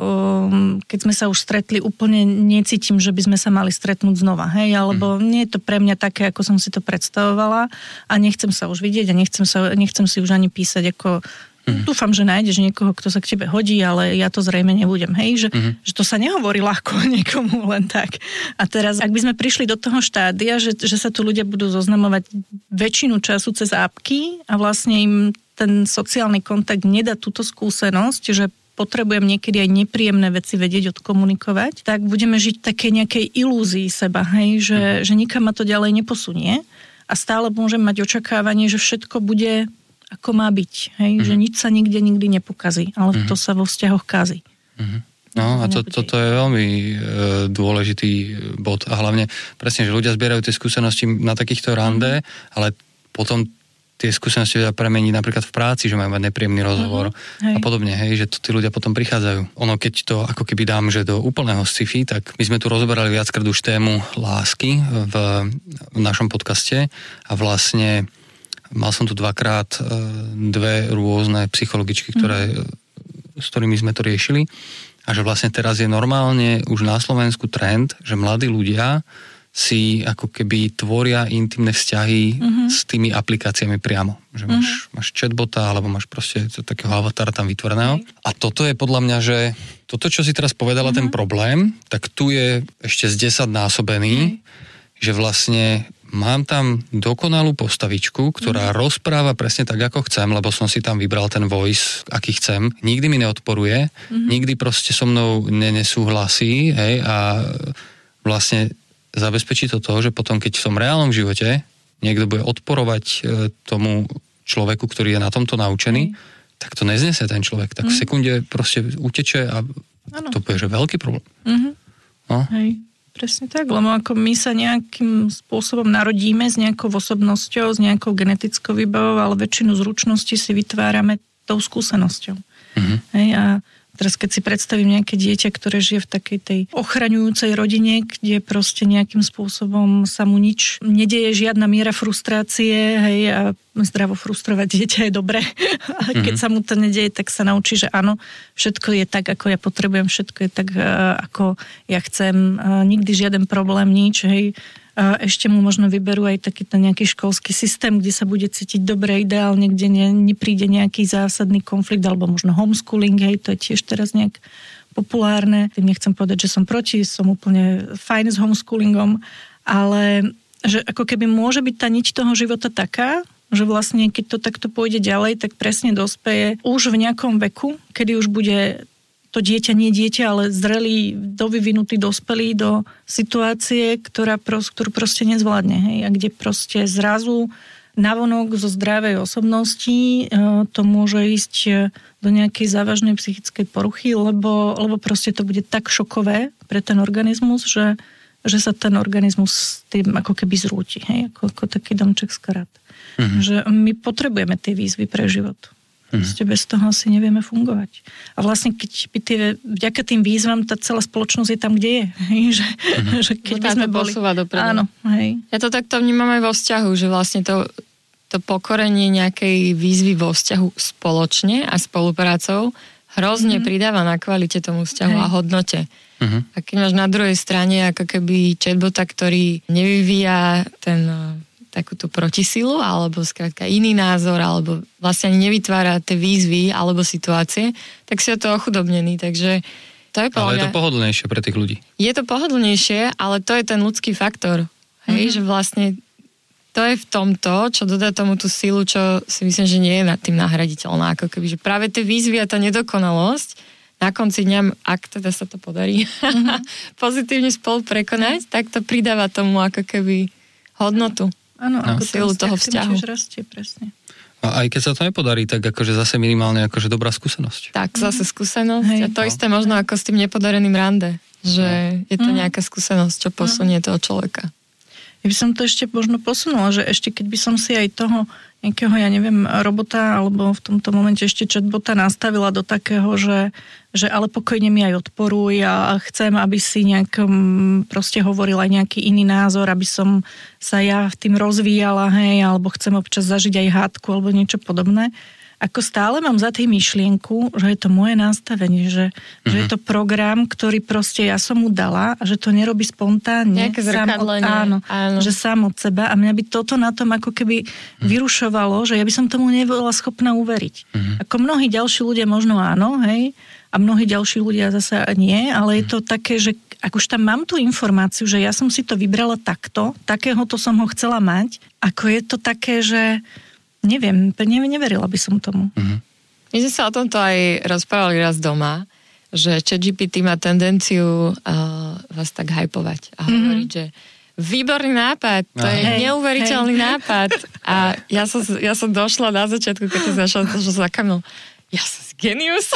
keď sme sa už stretli, úplne necítim, že by sme sa mali stretnúť znova, hej, alebo mm. nie je to pre mňa také, ako som si to predstavovala a nechcem sa už vidieť a nechcem, sa, nechcem si už ani písať, ako mm. dúfam, že nájdeš niekoho, kto sa k tebe hodí, ale ja to zrejme nebudem, hej, že, mm. že to sa nehovorí ľahko niekomu len tak. A teraz, ak by sme prišli do toho štádia, že, že sa tu ľudia budú zoznamovať väčšinu času cez apky a vlastne im ten sociálny kontakt nedá túto skúsenosť, že potrebujem niekedy aj nepríjemné veci vedieť, odkomunikovať, tak budeme žiť také nejakej ilúzii seba, hej, že, mm. že nikam ma to ďalej neposunie. a stále môžem mať očakávanie, že všetko bude ako má byť. Hej? Mm-hmm. Že nič sa nikde nikdy nepokazí, ale mm-hmm. to sa vo vzťahoch kazí. Mm-hmm. No a to, toto je veľmi e, dôležitý bod a hlavne presne, že ľudia zbierajú tie skúsenosti na takýchto rande, mm-hmm. ale potom tie skúsenosti vedia premeniť napríklad v práci, že majú mať nepríjemný rozhovor uh-huh. a podobne, hej, že to tí ľudia potom prichádzajú. Ono, keď to ako keby dám, že do úplného sci-fi, tak my sme tu rozoberali viackrát už tému lásky v, v našom podcaste a vlastne mal som tu dvakrát dve rôzne psychologičky, ktoré, uh-huh. s ktorými sme to riešili a že vlastne teraz je normálne už na Slovensku trend, že mladí ľudia si ako keby tvoria intimné vzťahy uh-huh. s tými aplikáciami priamo. Že máš, uh-huh. máš chatbota, alebo máš proste takého avatára tam vytvoreného. Okay. A toto je podľa mňa, že toto, čo si teraz povedala, uh-huh. ten problém, tak tu je ešte z desať násobený, okay. že vlastne mám tam dokonalú postavičku, ktorá uh-huh. rozpráva presne tak, ako chcem, lebo som si tam vybral ten voice, aký chcem. Nikdy mi neodporuje, uh-huh. nikdy proste so mnou nesúhlasí, hej, a vlastne zabezpečí to to, že potom, keď v tom reálnom živote niekto bude odporovať e, tomu človeku, ktorý je na tomto naučený, Hej. tak to neznesie ten človek. Tak mm. v sekunde proste uteče a ano. To bude, že veľký problém. Mm-hmm. No? Hej, presne tak, lebo ako my sa nejakým spôsobom narodíme s nejakou osobnosťou, s nejakou genetickou výbavou, ale väčšinu zručností si vytvárame tou skúsenosťou. Mm-hmm. Hej, a teraz keď si predstavím nejaké dieťa, ktoré žije v takej tej ochraňujúcej rodine, kde proste nejakým spôsobom sa mu nič nedeje, žiadna miera frustrácie, hej, a zdravo frustrovať dieťa je dobré. Ale keď mm-hmm. sa mu to nedeje, tak sa naučí, že áno, všetko je tak, ako ja potrebujem, všetko je tak, ako ja chcem, nikdy žiaden problém, nič, hej. A ešte mu možno vyberú aj taký ten nejaký školský systém, kde sa bude cítiť dobre, ideálne, kde ne, nepríde nejaký zásadný konflikt, alebo možno homeschooling, hej, to je tiež teraz nejak populárne. Tým nechcem povedať, že som proti, som úplne fajn s homeschoolingom, ale že ako keby môže byť tá niť toho života taká, že vlastne keď to takto pôjde ďalej, tak presne dospeje už v nejakom veku, kedy už bude to dieťa, nie dieťa, ale zrelý, dovyvinutý, dospelý do situácie, ktorá pros, ktorú proste nezvládne. Hej? A kde proste zrazu navonok zo zdravej osobnosti to môže ísť do nejakej závažnej psychickej poruchy, lebo, lebo proste to bude tak šokové pre ten organizmus, že, že sa ten organizmus s tým ako keby zrúti. Hej? Ako, ako taký domček z karát. Mhm. Že my potrebujeme tie výzvy pre život. Proste bez toho asi nevieme fungovať. A vlastne keď by tie, vďaka tým výzvam tá celá spoločnosť je tam, kde je. Hej? Že, uh-huh. že keď by sme boli... Áno, hej. Ja to takto vnímam aj vo vzťahu, že vlastne to, to pokorenie nejakej výzvy vo vzťahu spoločne a spoluprácou hrozne uh-huh. pridáva na kvalite tomu vzťahu hej. a hodnote. Uh-huh. A keď máš na druhej strane ako keby chatbota, ktorý nevyvíja ten... takúto protisilu, alebo skrátka iný názor, alebo vlastne ani nevytvára tie výzvy alebo situácie, tak si je to ochudobnený, takže to je ale je to pohodlnejšie pre tých ľudí. Je to pohodlnejšie, ale to je ten ľudský faktor, hej, mm-hmm. že vlastne to je v tomto, čo dodá tomu tú silu, čo si myslím, že nie je nad tým nahraditeľná, ako keby, že práve tie výzvy a tá nedokonalosť na konci dňa, ak teda sa to podarí mm-hmm. pozitívne spolu prekonať, tak to pridáva tomu ako keby hodnotu. Áno, no. ako silu toho vzťahu. Rastie, presne. A aj keď sa to nepodarí, tak akože zase minimálne akože dobrá skúsenosť. Tak, zase skúsenosť. Hej. A to no. isté možno ako s tým nepodareným rande. Že no. je to nejaká skúsenosť, čo posunie toho človeka. Ja by som to ešte možno posunula, že ešte keď by som si aj toho nejakého, ja neviem, robota, alebo v tomto momente ešte chatbota nastavila do takého, že, že ale pokojne mi aj odporuj a chcem, aby si nejak proste hovoril aj nejaký iný názor, aby som sa ja v tým rozvíjala, hej, alebo chcem občas zažiť aj hádku, alebo niečo podobné. Ako stále mám za tým myšlienku, že je to moje nastavenie, že, mm-hmm. že je to program, ktorý proste ja som mu dala a že to nerobí spontánne. Nejaké zrkadlenie. Áno, áno, že sám od seba. A mňa by toto na tom ako keby mm-hmm. vyrušovalo, že ja by som tomu nebola schopná uveriť. Mm-hmm. Ako mnohí ďalší ľudia možno áno, hej, a mnohí ďalší ľudia zase nie, ale je to také, že ak už tam mám tú informáciu, že ja som si to vybrala takto, takéhoto som ho chcela mať, ako je to také, že neviem, neverila by som tomu. Mm-hmm. My sme sa o tomto aj rozprávali raz doma, že ChatGPT má tendenciu uh, vás tak hypovať a mm-hmm. hovoriť, že výborný nápad, to je hej, neuveriteľný hej. nápad. A ja som, ja som došla na začiatku, keď ty zašla, že sa za Kamil, ja som genius.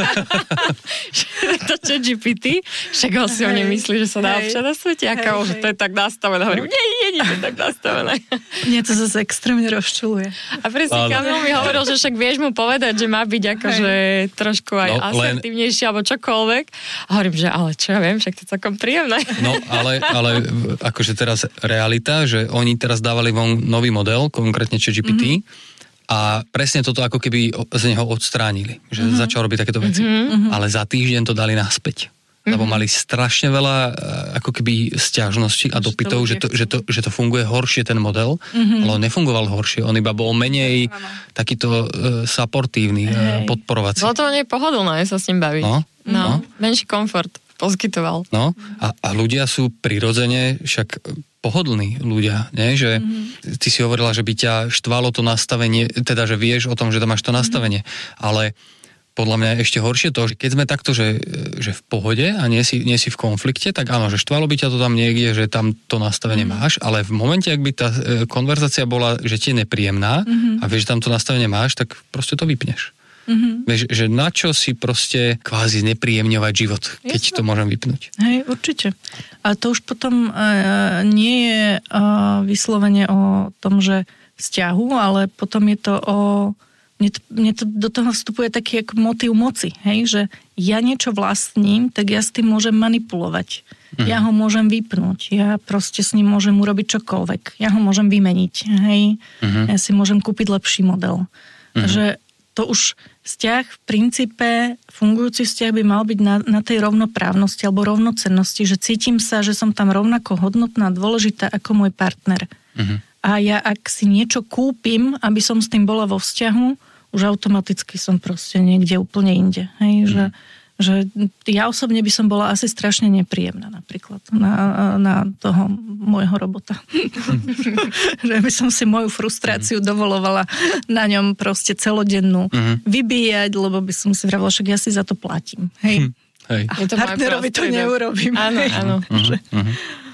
To čo G P T, však ho si o nemyslí, že sa dá občas na svete, aká už to je tak nastavené. Hovorím, nie, nie, nie, to je tak nastavené. Mne to zase extrémne rozčuluje. A presne Kamil mi hovoril, že však vieš mu povedať, že má byť akože trošku aj no, asertívnejší alebo čokoľvek. A hovorím, že ale čo ja viem, však to je celkom príjemné. No, ale, ale akože teraz realita, že oni teraz dávali von nový model, konkrétne G P T, mm-hmm. a presne toto ako keby z neho odstránili, že mm-hmm. začal robiť takéto veci. Mm-hmm. Ale za týždeň to dali naspäť. Mm-hmm. Lebo mali strašne veľa ako keby sťažností a dopytov, že to, že, to, že to funguje horšie ten model, mm-hmm. ale on nefungoval horšie. On iba bol menej ano. takýto uh, supportívny, uh, podporovací. Bolo to menej pohodlné sa s ním baviť. No, no, no. Menší komfort poskytoval. No, a, a ľudia sú prirodzene však pohodlní ľudia, nie? Že mm-hmm. ty si hovorila, že by ťa štvalo to nastavenie, teda, že vieš o tom, že tam máš to nastavenie, mm-hmm. ale podľa mňa je ešte horšie to, že keď sme takto, že, že v pohode a nie si, nie si v konflikte, tak áno, že štvalo by ťa to tam niekde, že tam to nastavenie mm-hmm. máš, ale v momente, ak by tá konverzácia bola, že ti je nepríjemná mm-hmm. a vieš, že tam to nastavenie máš, tak proste to vypneš. Mm-hmm. Vieš, že na čo si proste kvázi nepríjemňovať život, keď Jasne. to môžem vypnúť. Hej, určite. A to už potom uh, nie je uh, vyslovene o tom, že vzťahu, ale potom je to o... Mne to, mne to do toho vstupuje taký ako motív moci, hej, že ja niečo vlastním, tak ja s tým môžem manipulovať. Mm-hmm. Ja ho môžem vypnúť, ja proste s ním môžem urobiť čokoľvek. Ja ho môžem vymeniť, hej. Mm-hmm. Ja si môžem kúpiť lepší model. Mm-hmm. Takže to už vzťah, v princípe, fungujúci vzťah by mal byť na, na tej rovnoprávnosti alebo rovnocennosti, že cítim sa, že som tam rovnako hodnotná, dôležitá ako môj partner. Mm-hmm. A ja, ak si niečo kúpim, aby som s tým bola vo vzťahu, už automaticky som proste niekde úplne inde. Hej? Mm. Že, že ja osobne by som bola asi strašne nepríjemná napríklad na, na toho môjho robota. Že by som si moju frustráciu dovolovala na ňom proste celodennú mm. vybíjať, lebo by som si vravila, však ja si za to platím. Hej? Hej. A partnerovi to neurobím. Áno, áno. Uh-huh, uh-huh.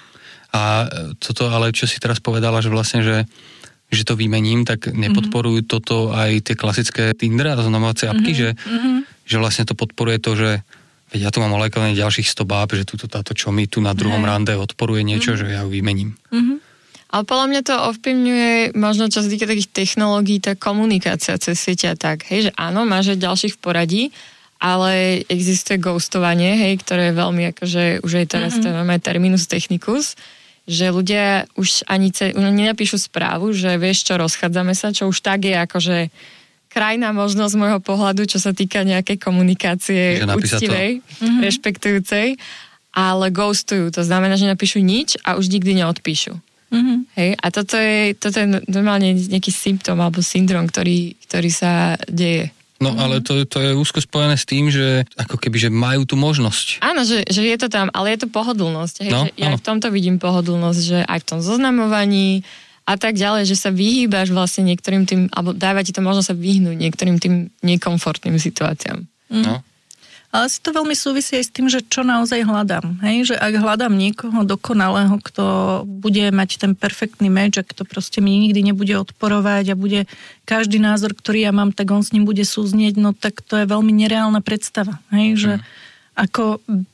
A toto, ale čo si teraz povedala, že vlastne, že že to vymením, tak nepodporujú mm-hmm. toto aj tie klasické Tinder a zoznamovacie apky, mm-hmm. že, mm-hmm. že vlastne to podporuje to, že veď ja tu mám olejkované ďalších sto báb, že tuto táto čo mi tu na druhom hey. rande odporuje niečo, mm-hmm. že ja ju vymením. Mm-hmm. Ale podľa mňa to ovplyvňuje možno čo sa týka takých technológií, tá komunikácia cez siete a tak, hej, že áno, máš ďalších v poradí, ale existuje ghostovanie, hej, ktoré je veľmi akože, už je teraz mm-hmm. to máme terminus technicus, že ľudia už ani ce, nenapíšu správu, že vieš čo, rozchádzame sa, čo už tak je akože krajná možnosť z môjho pohľadu, čo sa týka nejakej komunikácie úctivej, mm-hmm. rešpektujúcej, ale ghostujú, to znamená, že napíšu nič a už nikdy neodpíšu. Mm-hmm. Hej? A toto je, toto je normálne nejaký symptóm alebo syndrom, ktorý, ktorý sa deje. No ale to, to je úzko spojené s tým, že ako keby, že majú tú možnosť. Áno, že, že je to tam, ale je to pohodlnosť. Hej? No, že ja aj v tomto vidím pohodlnosť, že aj v tom zoznamovaní a tak ďalej, že sa vyhýbaš vlastne niektorým tým, alebo dáva ti to možno sa vyhnúť niektorým tým nekomfortným situáciám. Mm. No. Ale si to veľmi súvisí aj s tým, že čo naozaj hľadám. Hej? Že ak hľadám niekoho dokonalého, kto bude mať ten perfektný match a kto proste mi nikdy nebude odporovať a bude každý názor, ktorý ja mám, tak on s ním bude súznieť, no tak to je veľmi nereálna predstava. Hej? Že mm. ako...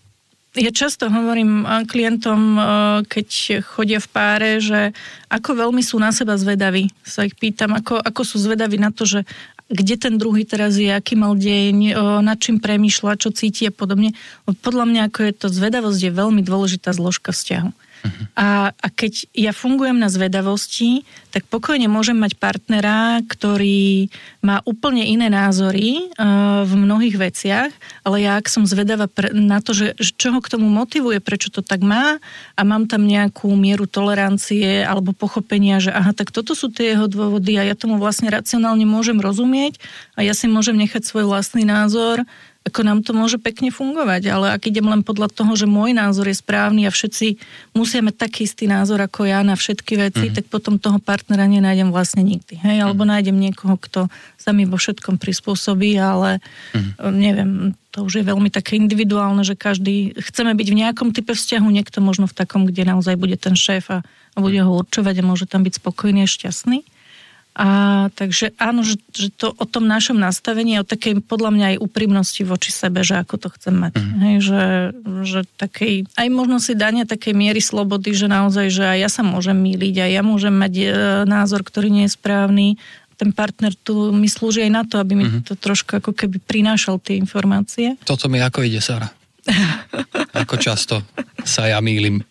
Ja často hovorím klientom, keď chodia v páre, že ako veľmi sú na seba zvedaví. Sa ich pýtam, ako, ako sú zvedaví na to, že kde ten druhý teraz je, aký mal deň, nad čím premýšľa, čo cíti a podobne. Podľa mňa, ako je to zvedavosť, je veľmi dôležitá zložka vzťahu. Uh-huh. A, a keď ja fungujem na zvedavosti, tak pokojne môžem mať partnera, ktorý má úplne iné názory uh, v mnohých veciach, ale ja ak som zvedavá pre, na to, že čo ho k tomu motivuje, prečo to tak má a mám tam nejakú mieru tolerancie alebo pochopenia, že aha, tak toto sú tie jeho dôvody a ja tomu vlastne racionálne môžem rozumieť a ja si môžem nechať svoj vlastný názor ako nám to môže pekne fungovať, ale ak idem len podľa toho, že môj názor je správny a všetci musia mať taký istý názor ako ja na všetky veci, mm-hmm. tak potom toho partnera nenájdem vlastne nikdy. Hej? Alebo mm-hmm. nájdem niekoho, kto sa mi vo všetkom prispôsobí, ale mm-hmm. neviem, to už je veľmi také individuálne, že každý, chceme byť v nejakom type vzťahu, niekto možno v takom, kde naozaj bude ten šéf a, a bude ho určovať a môže tam byť spokojný a šťastný. A takže áno, že, že to o tom našom nastavení, o takej podľa mňa aj úprimnosti voči sebe, že ako to chcem mať. Mm. Hej, že, že takej, aj možno si dania takej miery slobody, že naozaj, že aj ja sa môžem mýliť, aj ja môžem mať e, názor, ktorý nie je správny. Ten partner tu mi slúži aj na to, aby mi mm. to trošku ako keby prinášal tie informácie. Toto mi ako ide, Sára? Ako často sa ja mýlim?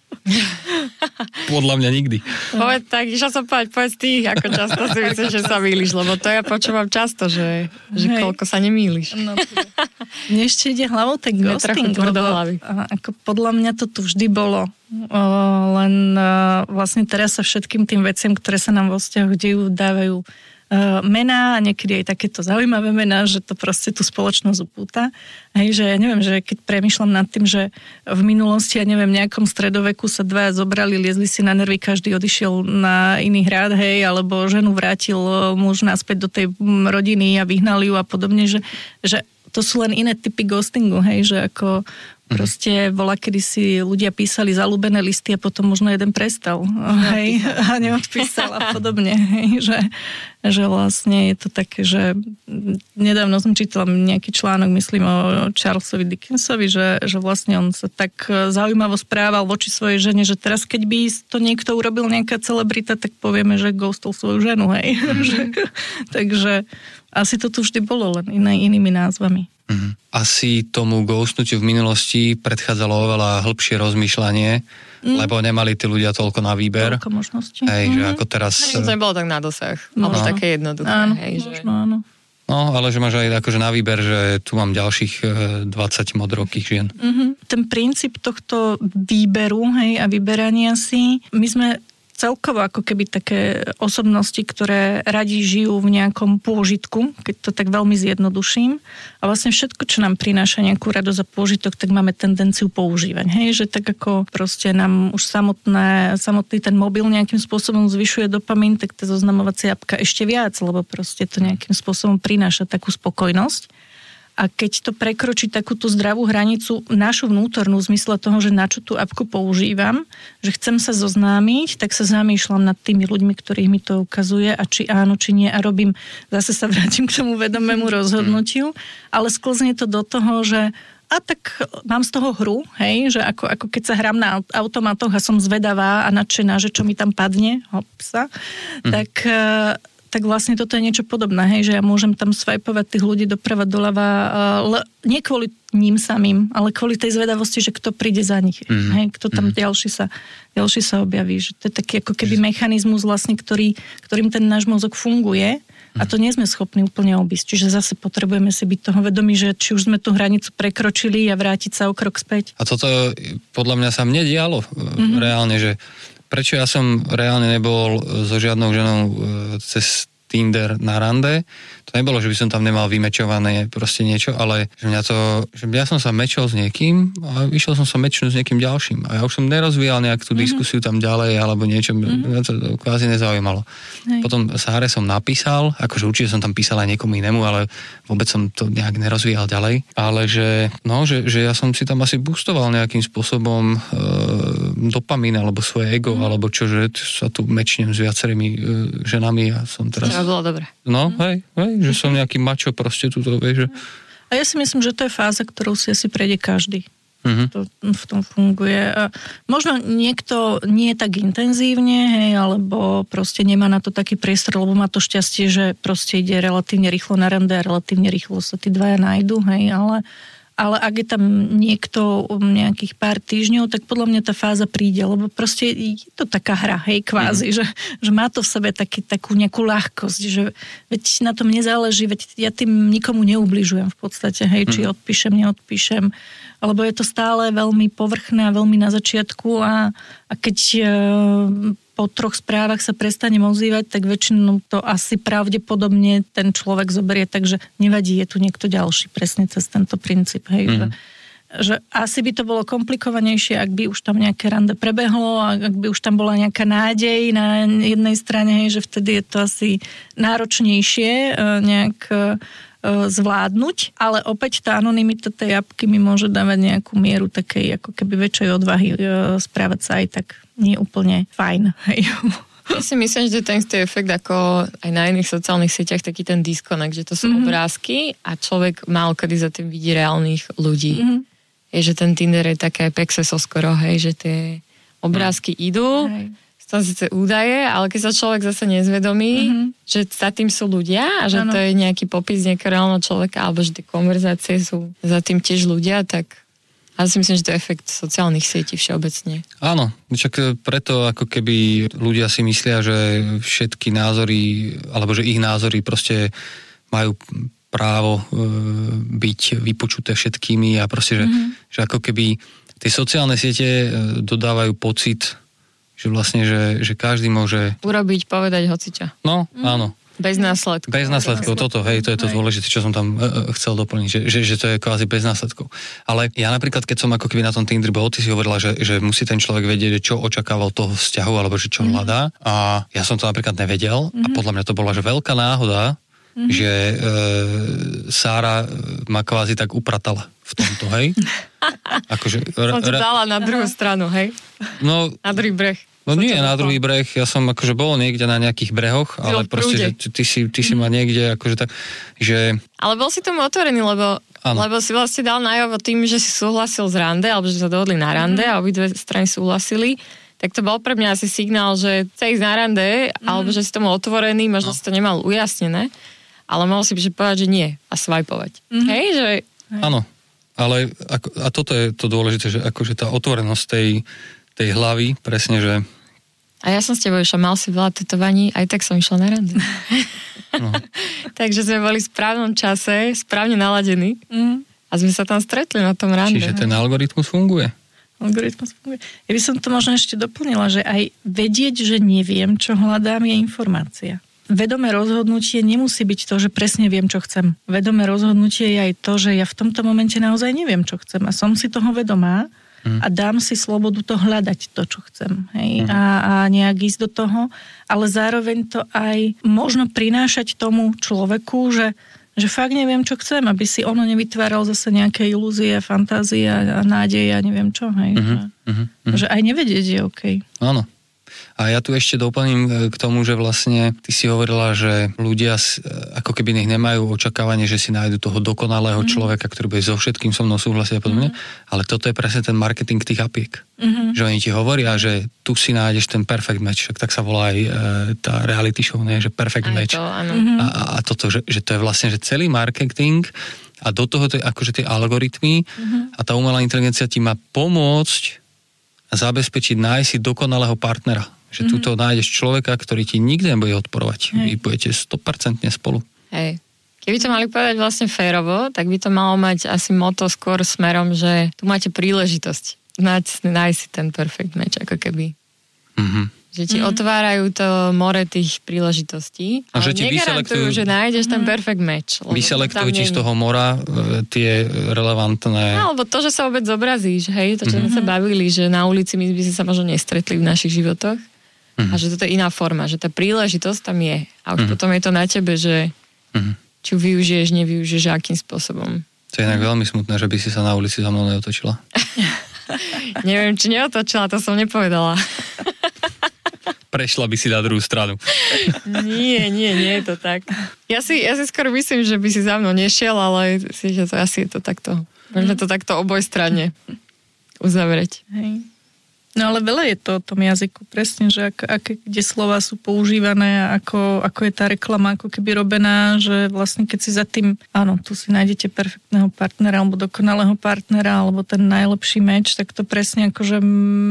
Podľa mňa nikdy. Povedz tak, čo som povedať, povedz ty, ako často si myslíš, že sa mýliš, lebo to ja počúvam často, že, že koľko sa nemýliš. No, mne ešte ide hlavou tak ghosting, lebo ako podľa mňa to tu vždy bolo. O, len o, vlastne teraz sa všetkým tým veciam, ktoré sa nám vo vzťahoch dejú, dávajú mená a niekedy aj takéto zaujímavé mená, že to proste tú spoločnosť upúta. Hej, že ja neviem, že keď premýšľam nad tým, že v minulosti, ja neviem, nejakom stredoveku sa dvaja zobrali, liezli si na nervy, každý odišiel na iný hrad, hej, alebo ženu vrátil muž naspäť do tej rodiny a vyhnal ju a podobne, že, že to sú len iné typy ghostingu, hej, že ako proste bola, kedy si ľudia písali zaľúbené listy a potom možno jeden prestal, hej, a neodpísal a podobne, hej, že, že vlastne je to také, že nedávno som čítala nejaký článok, myslím o Charlesovi Dickensovi, že, že vlastne on sa tak zaujímavo správal voči svojej žene, že teraz keď by to niekto urobil nejaká celebrita, tak povieme, že ghostil svoju ženu, hej. Takže asi to tu vždy bolo, len iné, inými názvami. Mm. Asi tomu ghostnutiu v minulosti predchádzalo oveľa hĺbšie rozmýšľanie, mm. lebo nemali tí ľudia toľko na výber. Toľko možností. Hej, mm. že ako teraz... To nebolo tak na dosah. No. Alebo také jednoduché. Áno, hej, možno, že... áno. No, ale že máš aj akože na výber, že tu mám ďalších dvadsať modrokých žien. Mm-hmm. Ten princíp tohto výberu, hej, a vyberania si, my sme celkovo ako keby také osobnosti, ktoré radi žijú v nejakom pôžitku, keď to tak veľmi zjednoduším. A vlastne všetko, čo nám prináša nejakú radosť a pôžitok, tak máme tendenciu používať. Hej, že tak ako proste nám už samotné, samotný ten mobil nejakým spôsobom zvyšuje dopamín, tak tá zoznamovacia apka ešte viac, lebo proste to nejakým spôsobom prináša takú spokojnosť. A keď to prekročí takúto zdravú hranicu našu vnútornú v zmysle toho, že na čo tú apku používam, že chcem sa zoznámiť, tak sa zamýšľam nad tými ľuďmi, ktorých mi to ukazuje a či áno, či nie a robím, zase sa vrátim k tomu vedomému rozhodnutiu, ale sklzne to do toho, že a tak mám z toho hru, hej, že ako, ako keď sa hrám na automatoch a som zvedavá a nadšená, že čo mi tam padne, hopsa, mm. tak... tak vlastne toto je niečo podobné, hej, že ja môžem tam swajpovať tých ľudí doprava, doľava, le, nie kvôli ním samým, ale kvôli tej zvedavosti, že kto príde za nich, mm-hmm. hej, kto tam mm-hmm. ďalší, sa, ďalší sa objaví, že to je taký ako keby mechanizmus vlastne, ktorý, ktorým ten náš mozog funguje a to nie sme schopní úplne obísť, čiže zase potrebujeme si byť toho vedomí, že či už sme tú hranicu prekročili a vrátiť sa o krok späť. A toto podľa mňa sa mne dialo mm-hmm. reálne, že prečo ja som reálne nebol so žiadnou ženou cez Tinder na rande. To nebolo, že by som tam nemal vymečované proste niečo, ale že mňa to, že ja som sa mečol s niekým a išiel som sa mečnúť s niekým ďalším. A ja už som nerozvíjal nejak tú diskusiu tam ďalej alebo niečo, mm-hmm. mňa to kvázi nezaujímalo. Hej. Potom Sáre som napísal, akože určite som tam písal aj niekomu inému, ale vôbec som to nejak nerozvíjal ďalej. Ale že, no, že, že ja som si tam asi boostoval nejakým spôsobom e, dopamín alebo svoje ego, mm-hmm. alebo čo, že sa tu mečnem s viacerými e, ženami a som teraz... To bolo dobre. No, mm-hmm. hej, hej, že som nejaký mačo proste túto, vieš, že... A ja si myslím, že to je fáza, ktorou si asi prejde každý. Uh-huh. To v tom funguje. A možno niekto nie tak intenzívne, hej, alebo proste nemá na to taký priestor, lebo má to šťastie, že proste ide relatívne rýchlo na rande a relatívne rýchlo sa tí dvaja nájdu, hej, ale ale ak je tam niekto nejakých pár týždňov, tak podľa mňa tá fáza príde, lebo proste je to taká hra, hej, kvázi, mm. že, že má to v sebe taký, takú nejakú ľahkosť, že veď na tom nezáleží, veď ja tým nikomu neubližujem v podstate, hej, mm. či odpíšem, neodpíšem, alebo je to stále veľmi povrchné a veľmi na začiatku a, a keď e, po troch správach sa prestanem ozývať, tak väčšinou to asi pravdepodobne ten človek zoberie, takže nevadí, je tu niekto ďalší, presne cez tento princíp, hej, mm. že, že asi by to bolo komplikovanejšie, ak by už tam nejaké rande prebehlo, ak by už tam bola nejaká nádej na jednej strane, hej, že vtedy je to asi náročnejšie nejak zvládnuť, ale opäť tá anonymita tej apky mi môže dávať nejakú mieru takej ako keby väčšej odvahy správať sa aj tak nie úplne fajn. Ja si myslím, že ten istý efekt ako aj na iných sociálnych sieťach, taký ten disconnect, že to sú mm-hmm. obrázky a človek málo kedy za tým vidí reálnych ľudí. Mm-hmm. Je, že ten Tinder je také pexeso skoro, hej, že tie obrázky mm. idú, hej. Tam síce údaje, ale keď sa človek zase nezvedomí, mm-hmm. že za tým sú ľudia a že ano. To je nejaký popis nejakého reálneho človeka, alebo že tie konverzácie sú za tým tiež ľudia, tak ja si myslím, že to je efekt sociálnych sietí všeobecne. Áno, však preto ako keby ľudia si myslia, že všetky názory, alebo že ich názory proste majú právo e, byť vypočuté všetkými a proste, že, mm-hmm. že ako keby tie sociálne siete dodávajú pocit, že vlastne, že, že každý môže... Urobiť, povedať hociča. No, mm. áno. Bez následkov. Bez následkov, toto, hej, to je to dôležité, čo som tam uh, chcel doplniť, že, že, že to je kvázi bez následkov. Ale ja napríklad, keď som ako keby na tom Tinder bol, ty si hovorila, že, že musí ten človek vedieť, čo očakával toho vzťahu, alebo že čo mm. hľadá. A ja som to napríklad nevedel mm. a podľa mňa to bola, že veľká náhoda, mm. že e, Sára ma kvázi tak upratala v tomto, hej. Akože... Som to dala na druhú stranu, hej. No... Na druhý breh. No nie, na druhý breh, ja som akože bol niekde na nejakých brehoch, ale proste, že ty si, ty si ma niekde akože tak, že... Ale bol si tomu otvorený, lebo, lebo si vlastne dal najavo tým, že si súhlasil z rande, alebo že sa dohodli na rande mm. a obidve strany súhlasili, tak to bol pre mňa asi signál, že chce ísť na rande, mm. alebo že si tomu otvorený, možno no. si to nemal ujasnené, ale mohol si že povedať, že nie a svajpovať. Mm. Hej, že... Áno, ale ako, a toto je to dôležité, že akože tá otvorenosť tej, tej hlavy, presne, že a ja som s tebou išla, mal si veľa tetovaní, aj tak som išla na rande. No. Takže sme boli v správnom čase, správne naladení mm. a sme sa tam stretli na tom rande. Čiže ten algoritmus funguje. Algoritmus funguje. Ja by som to možno ešte doplnila, že aj vedieť, že neviem, čo hľadám, je informácia. Vedomé rozhodnutie nemusí byť to, že presne viem, čo chcem. Vedomé rozhodnutie je aj to, že ja v tomto momente naozaj neviem, čo chcem a som si toho vedomá. Mm. A dám si slobodu to hľadať, to, čo chcem. Hej? Mm. A, a nejak ísť do toho. Ale zároveň to aj možno prinášať tomu človeku, že, že fakt neviem, čo chcem, aby si ono nevytváral zase nejaké ilúzie, fantázie a nádej a neviem čo. Hej? Mm-hmm. Že, mm-hmm. že aj nevedieť je okej. Okay. Áno. A ja tu ešte doplním k tomu, že vlastne ty si hovorila, že ľudia ako keby nech nemajú očakávanie, že si nájdu toho dokonalého mm-hmm. človeka, ktorý bude so všetkým so mnou súhlasiť a podobne, mm-hmm. ale toto je presne ten marketing tých apiek. Mm-hmm. Že oni ti hovoria, že tu si nájdeš ten perfect match, tak sa volá aj e, tá reality show, nie? Že perfect aj match. To, mm-hmm. a, a toto, že, že to je vlastne, že celý marketing a do toho to je akože tie algoritmy mm-hmm. a tá umelá inteligencia ti má pomôcť a zabezpečiť nájsť si dokonalého partnera. Že mm-hmm. tuto nájdeš človeka, ktorý ti nikdy nebude odporovať. Hej. Vy budete sto percent spolu. Hej. Keby to mali povedať vlastne férovo, tak by to malo mať asi motto skôr smerom, že tu máte príležitosť nájsť si ten perfect match, ako keby. Mm-hmm. Že ti mm-hmm. otvárajú to more tých príležitostí. A že ti vyselektujú, že nájdeš ten perfect match. Vyselektujú ti z toho mora e, tie relevantné... No, alebo to, že sa vôbec zobrazíš, hej, to, čo mm-hmm. sme sa bavili, že na ulici my by si sa možno nestretli v našich životoch. Mm-hmm. A že toto je iná forma, že tá príležitosť tam je. A už mm-hmm. potom je to na tebe, že mm-hmm. či ju využiješ, nevyužiješ, akým spôsobom. To je inak veľmi smutné, že by si sa na ulici za mnou neotočila. Neviem, či neotočila, to som nepovedala. Prešla by si na druhú stranu. Nie, nie, nie je to tak. Ja si, ja si skoro myslím, že by si za mnou nešiel, ale si, že to, asi je to takto. Môžeme to takto obojstranne uzavrieť. Hej. No ale veľa je to o tom jazyku, presne, že ak, aké, kde slova sú používané a ako, ako je tá reklama ako keby robená, že vlastne keď si za tým, áno, tu si nájdete perfektného partnera alebo dokonalého partnera alebo ten najlepší meč, tak to presne akože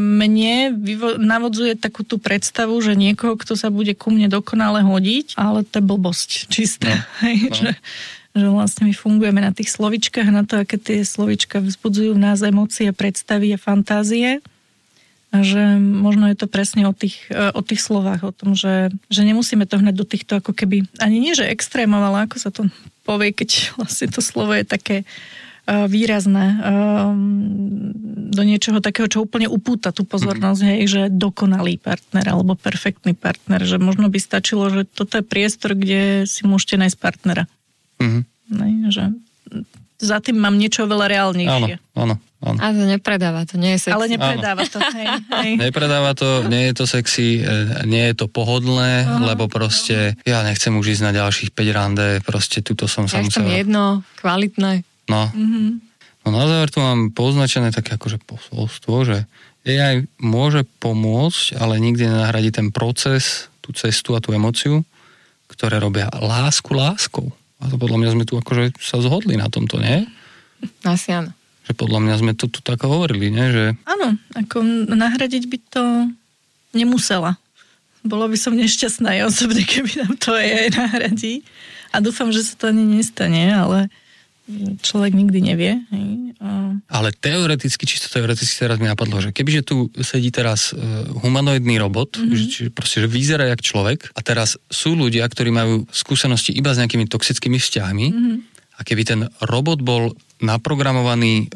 mne vyvo- navodzuje takú tú predstavu, že niekoho, kto sa bude ku mne dokonale hodiť, ale to je blbosť čistá. No, hej, no. Že, že vlastne my fungujeme na tých slovičkách, na to, aké tie slovička vzbudzujú v nás emócie, predstavy a fantázie. A že možno je to presne o tých, o tých slovách, o tom, že, že nemusíme to hnať do týchto ako keby, ani nie, že extrémov, ale ako sa to povie, keď vlastne to slovo je také uh, výrazné uh, do niečoho takého, čo úplne upúta tú pozornosť, mm-hmm. hej, že dokonalý partner alebo perfektný partner, že možno by stačilo, že toto je priestor, kde si môžete nájsť partnera. Mm-hmm. Nej, že za tým mám niečo veľa reálnejšie. Áno, áno. Áno. A to nepredáva, to nie je sexy. Ale nepredáva to, hej, hej. Nepredáva to, nie je to sexy, nie je to pohodlné, uh-huh. lebo proste ja nechcem už ísť na ďalších päť rande, proste tuto som sa ja musel... chcem jedno, kvalitné. No. Uh-huh. No na záver tu mám poznačené také akože posolstvo, že á í môže pomôcť, ale nikdy nenahradí ten proces, tú cestu a tú emóciu, ktoré robia lásku láskou. A to podľa mňa sme tu akože sa zhodli na tomto, nie? Asi áno. Že podľa mňa sme to tu tak hovorili, nie? Že... Áno, ako nahradiť by to nemusela. Bola by som nešťastná ja osobne, keby nám to aj nahradí. A dúfam, že sa to ani nestane, ale človek nikdy nevie. Hej? A... Ale teoreticky, čisto teoreticky teraz mi napadlo, že kebyže tu sedí teraz humanoidný robot, mm-hmm. že, čiže proste, že vyzerá jak človek a teraz sú ľudia, ktorí majú skúsenosti iba s nejakými toxickými vzťahmi mm-hmm. a keby ten robot bol naprogramovaný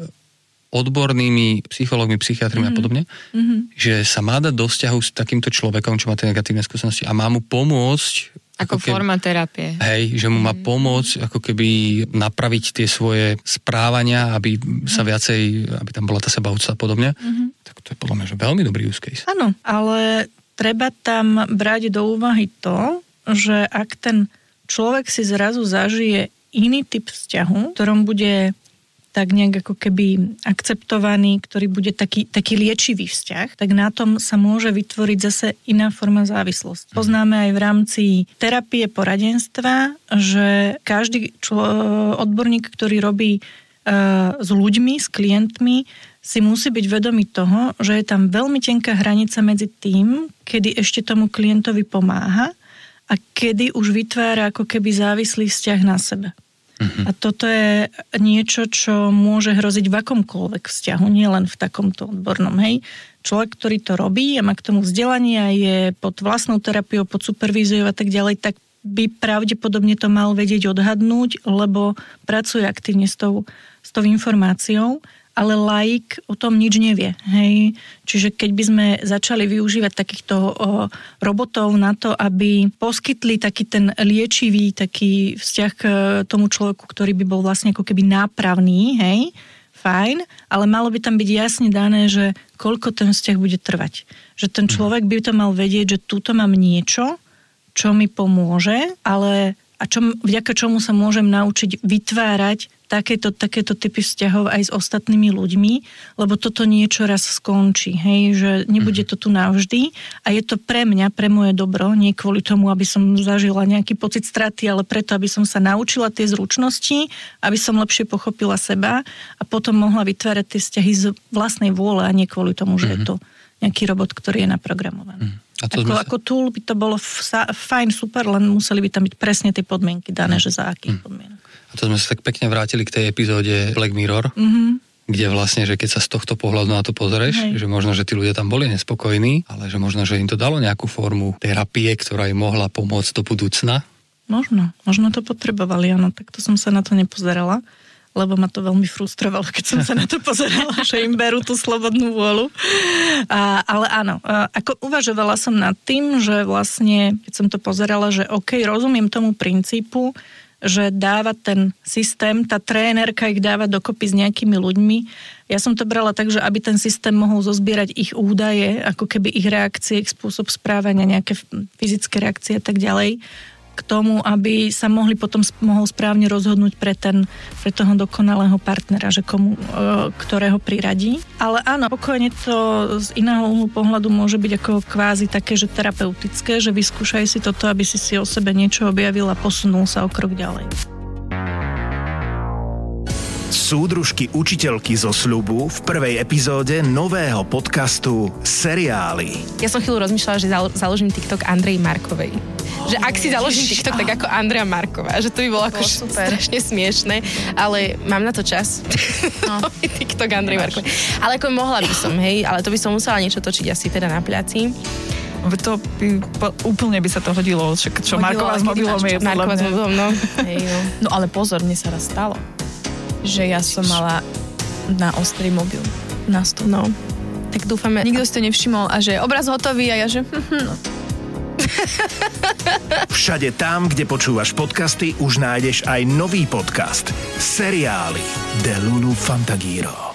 odbornými psychológmi, psychiatrmi mm-hmm. a podobne, mm-hmm. že sa má dať do vzťahu s takýmto človekom, čo má tie negatívne skúsenosti a má mu pomôcť ako, ako keby, forma terapie. Hej, že mu má pomôcť ako keby napraviť tie svoje správania, aby sa viacej, aby tam bola tá sebaúcta a podobne. Mm-hmm. Tak to je podľa mňa že veľmi dobrý use case. Áno, ale treba tam brať do úvahy to, že ak ten človek si zrazu zažije iný typ vzťahu, v ktorom bude tak nejak ako keby akceptovaný, ktorý bude taký, taký liečivý vzťah, tak na tom sa môže vytvoriť zase iná forma závislosti. Poznáme aj v rámci terapie poradenstva, že každý člo- odborník, ktorý robí uh, s ľuďmi, s klientmi, si musí byť vedomý toho, že je tam veľmi tenká hranica medzi tým, kedy ešte tomu klientovi pomáha a kedy už vytvára ako keby závislý vzťah na sebe. Uh-huh. A toto je niečo, čo môže hroziť v akomkoľvek vzťahu, nie len v takomto odbornom. Hej. Človek, ktorý to robí a má k tomu vzdelanie a je pod vlastnou terapiou, pod supervíziou a tak ďalej, tak by pravdepodobne to mal vedieť odhadnúť, lebo pracuje aktívne s tou, s tou informáciou, ale laik o tom nič nevie. Hej. Čiže keď by sme začali využívať takýchto o, robotov na to, aby poskytli taký ten liečivý taký vzťah k tomu človeku, ktorý by bol vlastne ako keby nápravný, hej, fajn, ale malo by tam byť jasne dané, že koľko ten vzťah bude trvať. Že ten človek by to mal vedieť, že túto mám niečo, čo mi pomôže, ale a čo, vďaka čomu sa môžem naučiť vytvárať takéto, takéto typy vzťahov aj s ostatnými ľuďmi, lebo toto niečo raz skončí, hej, že nebude to tu navždy a je to pre mňa, pre moje dobro, nie kvôli tomu, aby som zažila nejaký pocit straty, ale preto, aby som sa naučila tie zručnosti, aby som lepšie pochopila seba a potom mohla vytvárať tie vzťahy z vlastnej vôle a nie kvôli tomu, že mm-hmm. je to nejaký robot, ktorý je naprogramovaný. Mm. A to ako, sme... ako tool by to bolo f- fajn, super, len museli by tam byť presne tie podmienky dané, mm. že za akých mm. podmienok. A to sme sa tak pekne vrátili k tej epizóde Black Mirror, mm-hmm. kde vlastne, že keď sa z tohto pohľadu na to pozrieš, že možno, že tí ľudia tam boli nespokojní, ale že možno, že im to dalo nejakú formu terapie, ktorá im mohla pomôcť do budúcna. Možno, možno to potrebovali, áno, tak to som sa na to nepozerala, lebo ma to veľmi frustrovalo, keď som sa na to pozerala, že im berú tú slobodnú vôľu. A, ale áno, ako uvažovala som nad tým, že vlastne, keď som to pozerala, že OK, rozumiem tomu princípu, že dáva ten systém, tá trénerka ich dáva dokopy s nejakými ľuďmi. Ja som to brala tak, že aby ten systém mohol zozbierať ich údaje, ako keby ich reakcie, ich spôsob správania, nejaké fyzické reakcie a tak ďalej, k tomu, aby sa mohli potom mohol správne rozhodnúť pre, ten, pre toho dokonalého partnera, že komu, ktorého priradí. Ale áno, pokojne to z iného uhlu pohľadu môže byť ako kvázi také, že terapeutické, že vyskúšaj si toto, aby si si o sebe niečo objavil a posunul sa o krok ďalej. Súdružky učiteľky zo sľubu v prvej epizóde nového podcastu Seriály. Ja som chvíľu rozmýšľala, že založím TikTok Andrej Markovej. Že ak si založím TikTok, tak ako Andrea Marková. Že to by bolo ako strašne smiešné. Ale mám na to čas. No. TikTok Andrej Markovej. Ale ako mohla by som, hej. Ale to by som musela niečo točiť asi teda na pláci. To by, úplne by sa to hodilo. Čo, čo Marková s mobilom je podľa Marková mňa. s mobilom, no. Hej, no. No ale pozor, mne sa raz stalo, že ja som mala na ostrý mobil na stole. No. Tak dúfame. Nikto si to nevšimol a že obraz hotový a ja že... No. Všade tam, kde počúvaš podcasty, už nájdeš aj nový podcast Seriály de Lulu Fantagiro.